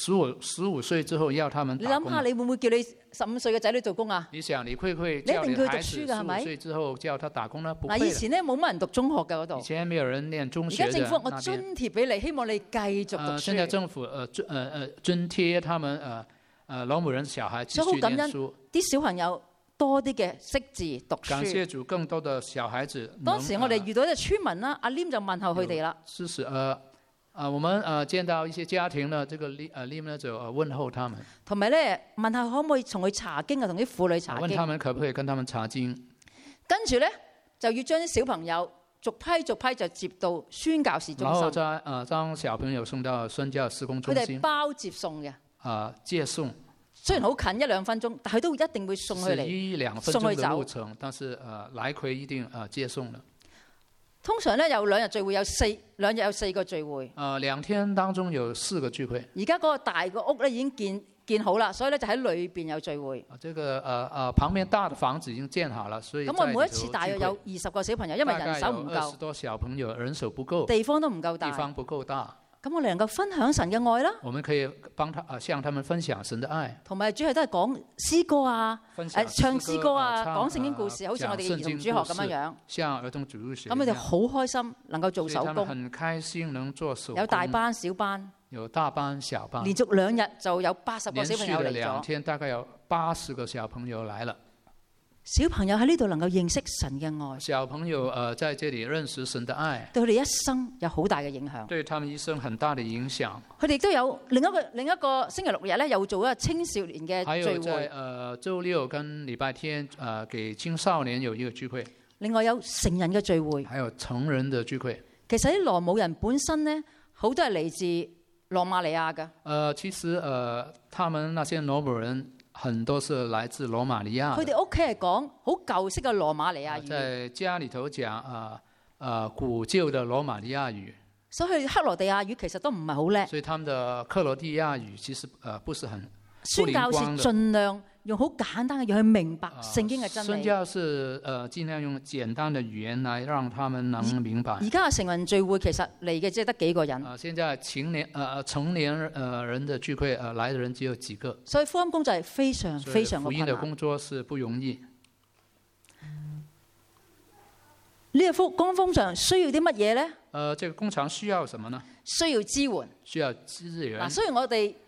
15歲之後要他們打工。 你諗下，你會唔會叫你15歲嘅仔女做工啊？ 你想你會唔會叫你孩子15歲之後叫他打工呢？不會。 以前咧冇乜人讀中學嘅嗰度。 以前沒有人念中學。 而家政府我津貼俾你，希望你繼續讀書。 現在政府津貼他們羅姆人小孩繼續念書。 啲小朋友多啲嘅識字讀書。 感謝主，更多的小孩子。 當時我哋遇到一隻村民啦，阿廉就問候佢哋啦。 我們見到一些家庭呢，這個廉呢就問候他們。 同埋咧問下可唔可以同佢查經啊？同啲婦女查經。 問他們可不可以跟他們查經？ 跟住咧就要將啲小朋友逐批就接到宣教士中心。 然後再將小朋友送到宣教事工中心。 佢哋包接送嘅。 接送。 雖然好近1-2分鐘，但係都一定會送佢嚟。 1-2分鐘的路程，但是來回一定接送的。 通常咧有2日聚會，兩日有4個聚會。 2天當中有4個聚會。而家嗰個大個屋咧已經建好啦，所以咧就喺裏邊有聚會。 這個旁邊大的房子已經建好了，所以。 咁我每一次大約有20個小朋友，因為人手唔夠。 20多小朋友，人手不夠。 地方都唔夠大。 地方不夠大。 咁我哋能夠分享神嘅愛啦。 我們可以向他們分享神的愛。 同埋主要都係講詩歌啊，唱詩歌啊，講聖經故事，好似我哋嘅兒童主學咁樣樣。 像兒童主學。 咁佢哋好開心，能夠做手工。 很開心能做手工。 有大班、小班。 有大班、小班。連續2日就有80個小朋友嚟咗。 連續2天大概有80個小朋友來了。 小朋友喺呢度能夠認識神嘅愛， 小朋友在這裡認識神的愛， 對佢哋一生有好大嘅影響。 對他們一生很大的影響。 佢哋亦都有另一個星期六日咧，又做一個青少年嘅聚會。 還有在週六跟禮拜天給青少年有一個聚會。 另外有成人嘅聚會， 還有成人的聚會。 其實啲羅姆人本身咧，好多係嚟自羅馬尼亞嘅。 其實他們那些羅姆人很多是來自羅馬尼亞。 佢哋屋企係講好舊式嘅羅馬尼亞語。 在家裡頭講古舊的羅馬尼亞語。 所以克羅地亞語其實都唔係好叻。 所以他們的克羅地亞語其實不是很宣教士盡量用好簡單嘅語去明白聖經嘅真理。 宣教士盡量用簡單的語言來讓他們能明白。 而家嘅成人聚會其實嚟嘅只係得幾個人。 現在成年人的聚會來的人只有幾個。 所以福音工作係非常非常嘅困難。 福音的工作是不容易。 呢個工坊上需要啲乜嘢咧？ 這個工廠需要什麼呢？ 需要支援。 需要資源。 雖然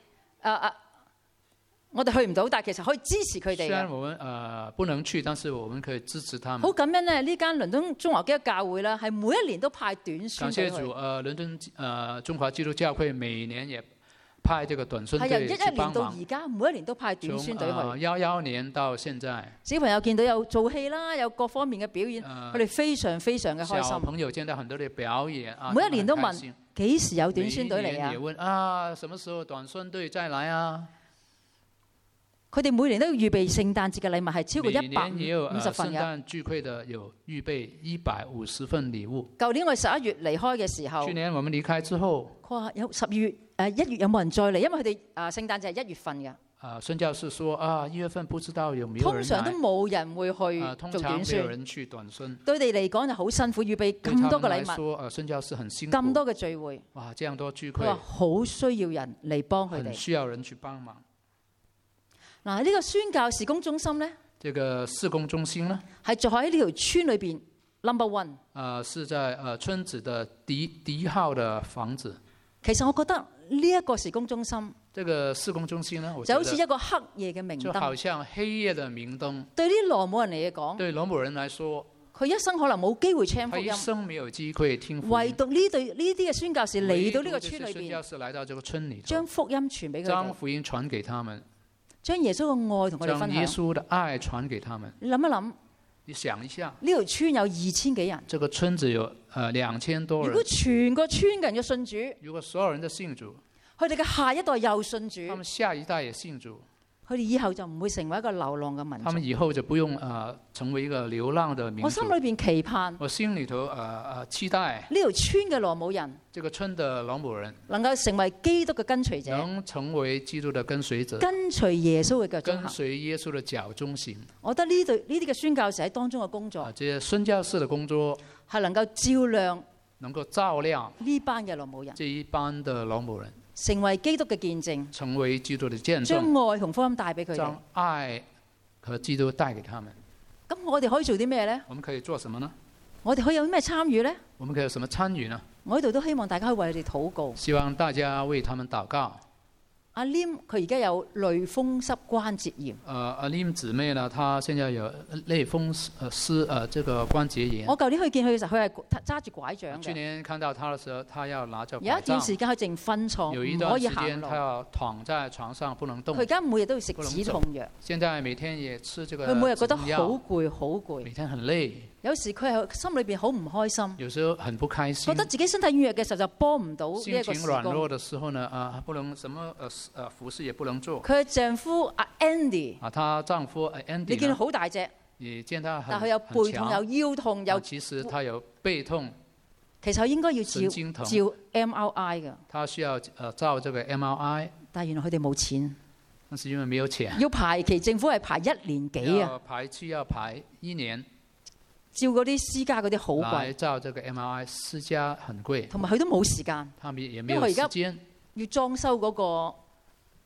我哋去唔到，但係其實可以支持佢哋。 雖然我們不能去，但是我們可以支持他們。 好感恩咧，呢間倫敦中華基督教會咧，係每一年都派短宣。 感謝主，倫敦中華基督教會每年也派這個短宣隊去幫忙。 係由2011年到而家，每一年都派短宣隊去。 從2011年到現在， 小朋友見到有做戲啦，有各方面嘅表演，佢哋非常非常嘅開心。 小朋友見到很多嘅表演啊， 每一年都問幾時有短宣隊嚟啊？ 每一年也問什麼時候短宣隊再來啊？ 佢哋每年都要預備聖誕節嘅禮物，係超過150份嘅。 聖誕聚會的有預備150份禮物。 舊年我哋11月離開嘅時候， 去年我們離開之後， 佢話有1月有冇人再嚟？因為佢哋聖誕節係1月份嘅。 宣教士說1月份不知道有沒有人來。 通常都冇人會去做短宣。 通常沒有人去短宣。 對佢哋嚟講就好辛苦，預備咁多嘅禮物。 宣教士很辛苦。 咁多嘅聚會。 哇，這樣多聚會。 佢話好需要人嚟幫佢哋。 很需要人去幫忙。 嗱，呢個宣教事工中心咧， 這個事工中心呢， 係就喺呢條村裏邊 number one。 是在村子的第一號的房子。 其實我覺得呢一個事工中心， 這個事工中心呢， 就好似一個黑夜嘅明燈， 就好像黑夜的明燈。 對啲羅姆人嚟講， 對羅姆人來說， 佢一生可能冇機會聽福音， 他一生沒有機會聽福音。 唯獨呢啲嘅宣教士嚟到呢個村裏邊， 宣教士來到這個村裏， 將福音傳俾佢哋， 將福音傳給他們。 將耶穌嘅愛同佢哋分享。 將耶穌的愛傳給他們。 你諗一諗， 你想一下， 呢條村有2000幾人。 這個村子有2000多人。 如果全個村嘅人嘅信主， 如果所有人都信主， 佢哋嘅下一代又信主， 他們下一代也信主， 佢哋以後就唔會成為一個流浪嘅民族。 他們以後就不用成為一個流浪的民族。 我心裏邊期盼， 我心裏頭期待呢條村嘅羅姆人， 這個村的羅姆人能夠成為基督嘅跟隨者， 能成為基督的跟隨者， 跟隨耶穌嘅腳蹤行， 跟隨耶穌的腳蹤行。 我覺得呢啲嘅宣教士喺當中嘅工作， 這些宣教士的工作係能夠照亮， 能夠照亮呢班嘅羅姆人， 這一班的羅姆人， 成為基督嘅見證， 成為基督的見證， 將愛同福音帶俾佢哋， 將愛和基督帶給他們。 咁我哋可以做啲咩咧？ 我們可以做什麼呢？ 我哋可以有咩參與咧？ 我們可以有什麼參與呢？ 我呢度都希望大家可以為佢哋禱告。 希望大家為他們禱告。 阿廉佢而家有類風濕關節炎。 阿廉姊妹呢，她現在有類風濕這個關節炎。 我舊年去見佢嘅時候，佢係揸住拐杖嘅。 去年看到他的時候，他要拿着拐杖。 有一段時間佢淨瞓牀， 有一段時間他要躺在床上不能動。 佢而家每日都要食止痛藥。 現在每天也吃這個。 佢每日覺得好攰，好攰。 每天很累。 有時佢係心裏邊好唔開心。 有時候很不開心。 覺得自己身體軟弱嘅時候就幫唔到呢一個事工。 心情軟弱的時候呢，不能什麼服事也不能做。 佢嘅丈夫阿 Andy， 她丈夫 Andy， 你見到好大隻， 你見他很， 但佢有背痛、有腰痛、有。 其實他有背痛。 其實佢應該要照 MRI 嘅。 他需要照這個 MRI， 但係原來佢哋冇錢。 但是因為沒有錢。 要排期，政府係排1年幾啊？ 排期要排1年。 照嗰啲私家嗰啲好貴。 來照這個 MRI，私家很貴。 同埋佢都冇時間。 他們也沒有時間。 要裝修嗰個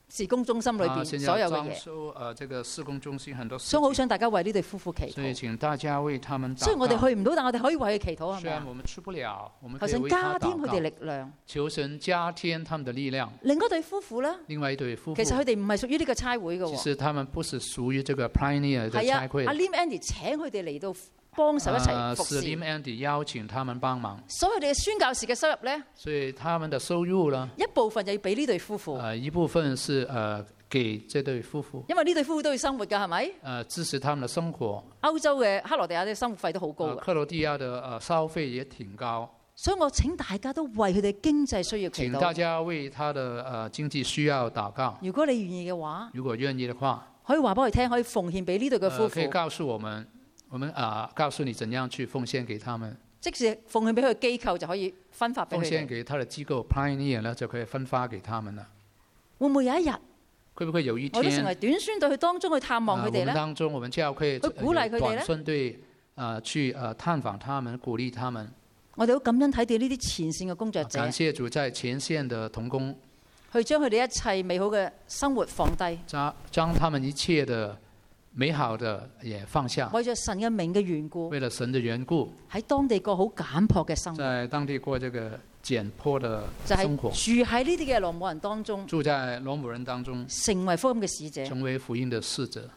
事工中心裏邊現所有嘅在裝嘢。 修這個事工中心很多事所以我好情， 想大家為呢對夫婦祈禱。 所以請大家為他們禱告。 雖然我哋去唔到，但我哋可以為佢祈禱，係咪啊？ 雖然我們去不了，我們求神可以為他加添佢哋禱告， 力量。 求神加添他們的力量。 另一對夫婦咧， 另外一對夫婦， 其實佢哋唔係屬於呢個差會嘅其喎。 實他們不是屬於這個 Pioneer 的係啊， 差會阿。Lim Andy 請佢哋嚟到幫手一齊服是侍。 Lim Andy 邀請他們幫忙， 所以佢哋嘅宣教士嘅收入咧， 所以他們的收入呢， 一部分就要俾呢對夫婦， 一部分是給這對夫婦， 因為呢對夫婦都要生活㗎，係咪？ 支持他們的生活。 歐洲嘅克羅地亞嘅生活費都好高㗎， 克羅地亞的消費也挺高， 所以我請大家都為佢哋經濟需要祈請大禱。 家為他的經濟需要禱告。 如果你願意嘅話， 如果願意的話， 可以話俾我哋聽，可以奉獻俾呢對嘅夫婦， 可以告訴我們告訴你怎樣去奉獻給他們， 即使奉獻俾佢嘅機構就可以分發俾奉獻佢哋。 給他的機構 Pioneer 呢，就可以分發給他們了。 會唔會有一日， 會不會有一我都成天， 為短宣隊去當中去探望佢哋我們咧？ 當中我們教會去鼓勵佢哋短咧？ 宣隊去探訪他們，鼓勵他們。 我哋好感恩睇到呢啲前線嘅工作者， 感謝主在前線的同工， 去將佢哋一切美好嘅生活放低， 將他們一切的美好的也放下， 為咗神嘅名嘅緣故， 為了神的緣故， 喺當地過好簡樸嘅生活， 在當地過這個簡樸的就係生活， 住喺呢啲嘅羅姆人當中， 住在羅姆人當中， 成為福音嘅使者。 成為福音的使者。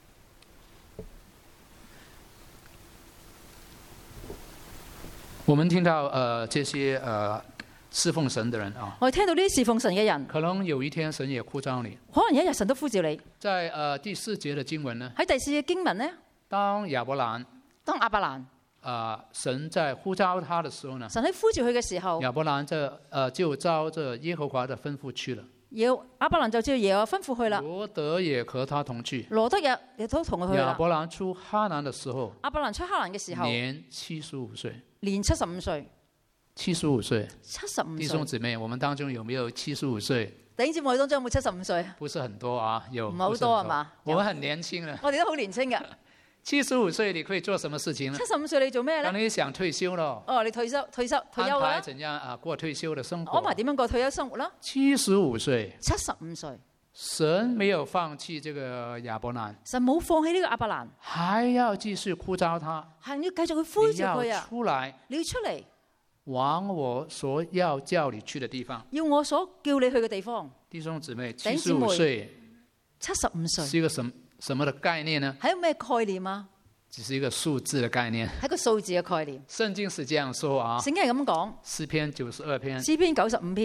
我們聽到這些侍奉神的人啊， 我哋聽到呢啲侍奉神嘅人， 可能有一天神也呼召你。 可能有一日神都呼召你。 在第4節的經文呢， 喺第4節經文呢， 當亞伯蘭當亞伯蘭神在呼召他的時候呢， 神喺呼召佢嘅時候， 亞伯蘭就照着耶和華的吩咐去了。 亞伯蘭就照耶和華吩咐去啦。 羅德也和他同去。 羅德亦都同佢去亞啦。 伯蘭出哈蘭的時候， 亞伯蘭出哈蘭嘅時候， 年75歲。 年75歲。 75歲。 75 弟兄歲。 姊妹，我們當中有沒有75歲？ 弟兄姊妹當中有冇75歲？ 不是很多啊，有。 唔係好多係嘛？ 我們很年輕了。 我哋都好年輕㗎。 75歲你可以做什麼事情呢？ 75歲你做咩咧？ 當你想退休了。 哦，你退休安排啦。 怎樣過退休的生活？ 安排點樣過退休生活啦 ？75歲。 75歲。 神沒有放棄這個亞伯蘭， 神冇放棄呢個亞伯蘭， 還要繼續呼召他， 係要繼續去呼召佢你要啊！ 出來， 你要出嚟， 往我所要叫你去的地方。 要我所叫你去嘅地方。 弟兄姊妹弟兄姊妹 ，75歲 75歲是一個什麼的概念呢？ 係一個咩概念啊？ 只是一個數字的概念。 係一個數字嘅概念。 聖經是這樣說啊， 聖經係咁講， 詩篇92篇， 詩篇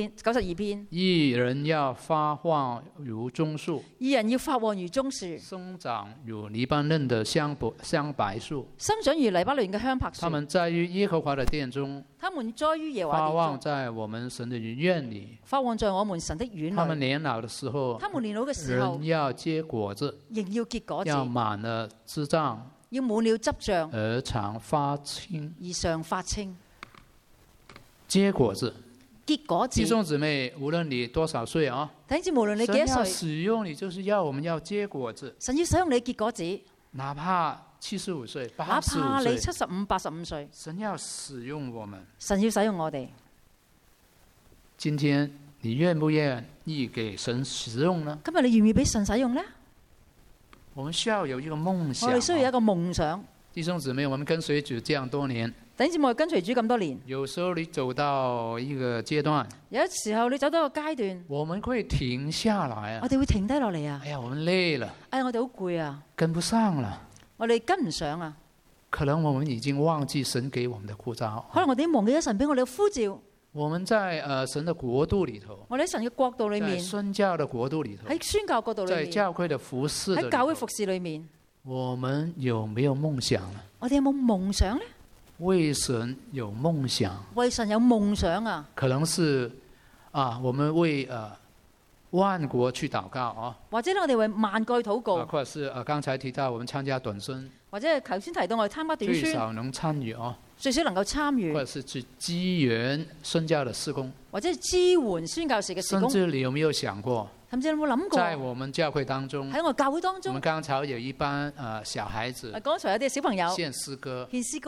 92篇， 義人要發旺如棕樹， 義人要發旺如棕樹， 生長如黎巴嫩的香柏樹， 生長如黎巴嫩嘅香柏樹。 他們栽於耶和華的殿中， 他們栽於耶和華發旺殿中， 在我們神的院裏。 發旺在我們神的院他們裏。 年老的時候， 他們年老嘅時候人，要結果子， 仍要結果子， 要滿了枝杖， 要滿了汁醬， 而常發青。 而常發青。 結果子， 結果子。 弟兄姊妹，無論你多少歲啊， 弟兄姊妹，無論你幾神要多歲， 使用你，就是要我們要結果子， 神要使用你結果子， 哪怕75歲、 哪怕 85 你歲， 75、85歲， 神要使用我們。 神要使用我哋。 今天你願不願意給神使用呢？ 今日你願唔願意俾神使用呢？ 我們需要有一個夢想我哋需要有一啊。 個夢想。 弟兄姊妹，我們跟隨主這樣多年， 弟兄姊妹跟隨主咁多年， 有時候你走到一個階段， 有時候你走到一個階段， 我們會停下來啊。 我哋會停低落嚟啊！ 哎呀，我們累了， 哎呀，我哋好攰啊！ 跟不上了。 我哋跟唔上啊！ 可能我們已經忘記神給我們的呼召。 可能我哋已經忘記咗神俾我哋嘅呼召。 我們在神的國度裏頭， 我哋喺神嘅國度裏在面， 宣教的國度裏頭， 喺宣教國度裏在面， 教會的服侍的裏頭， 喺教會服侍裏面， 我們有沒有夢想呢？ 我哋有冇夢想呢？ 為神有夢想， 為神有夢想啊！ 可能是我們為萬國去禱告啊， 或者我哋為萬國禱告， 或者是剛才提到我們參加短宣， 或者係頭先提到我哋參加短最宣， 少能參與啊， 最少能夠參與或，者是去支援宣教的事工。 或者係支援宣教士嘅事甚工。 至你有沒有想過， 甚至有冇諗過在我們教會當中， 喺我教會當中我們，剛才有一班小孩子剛才有啲小朋友獻詩歌， 獻詩歌，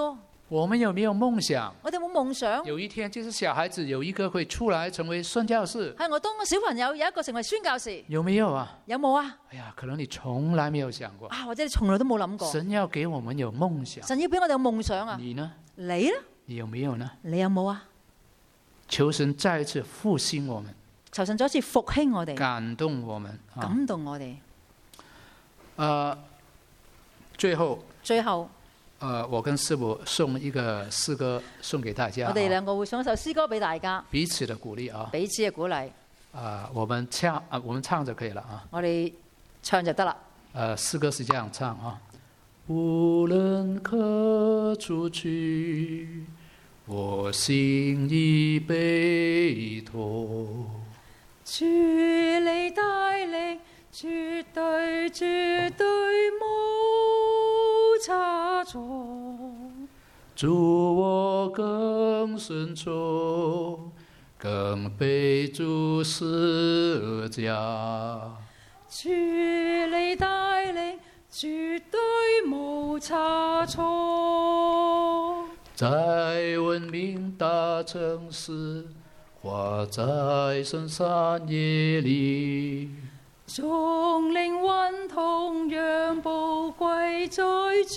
我們有沒有夢想？ 我哋有冇夢想？ 有一天，這些小孩子有一個會出來成為宣教士。 係我當個小朋友有一個成為宣教士， 有沒有啊？ 有冇啊？ 哎呀，可能你從來沒有想過啊，或者你從來都冇諗過。 神要給我們有夢想。 神要俾我哋有夢想啊！ 你呢？ 你呢？ 你有沒有呢？ 你有冇啊？ 求神再一次復興我們， 求神再一次復興我哋， 感動我們， 感動我哋。 最後， 我跟師傅送一個詩歌送給大家。 我哋兩個會送一首詩歌俾大家， 彼此的鼓勵啊！ 彼此嘅鼓勵。 我們唱就可以了啊！ 我哋唱就得啦。 詩歌是這樣唱啊：無論何處去，我心已被託。 主你帶領，絕對無差錯。 主我更順從，更背主十架。 主你帶領，絕對無差錯。 在文明大城市，或在深山野裏， 眾靈魂同樣寶貴在主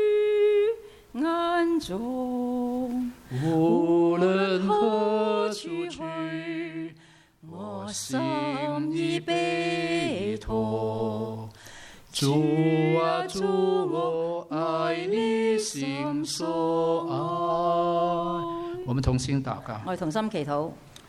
眼中。 無論何處去，我心已被託。主啊主，我愛你心所愛。我們同心禱告。 我哋同心祈禱。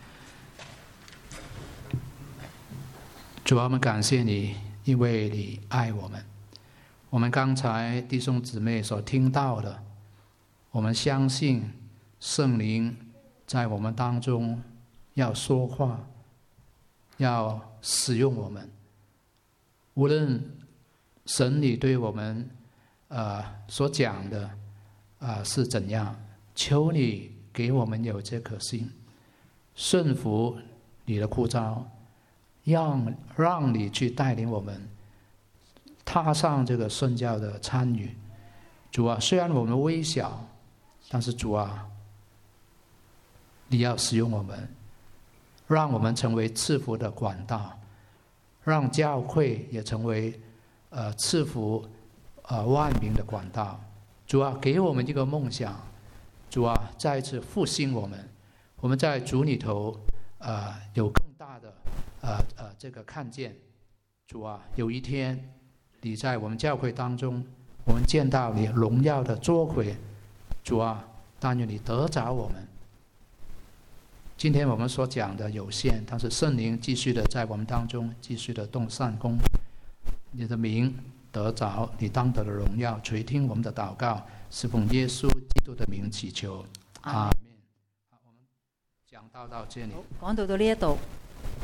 主啊，我們感謝你，因為你愛我們。我們剛才弟兄姊妹所聽到的，我們相信聖靈在我們當中要說話，要使用我們。無論神你對我們所講的是怎樣，求你給我們有這顆心，順服你的呼召，讓你去帶領我們踏上這個宣教的參與。主啊，雖然我們微小，但是主啊，你要使用我們，讓我們成為賜福的管道，讓教會也成為賜福萬民的管道。主啊，給我們一個夢想。主啊，再一次復興我們。我們在主裏頭有更大的這個看見。主啊，有一天你在我們教會當中，我們見到你榮耀的作為。主啊，但願你得着我們。今天我們所講的有限，但是聖靈繼續的在我們當中繼續的動善工。你的名得着你當得的榮耀，垂聽我們的禱告，是奉耶穌基督的名祈求。阿們。我們講到這裡， 講到呢一度。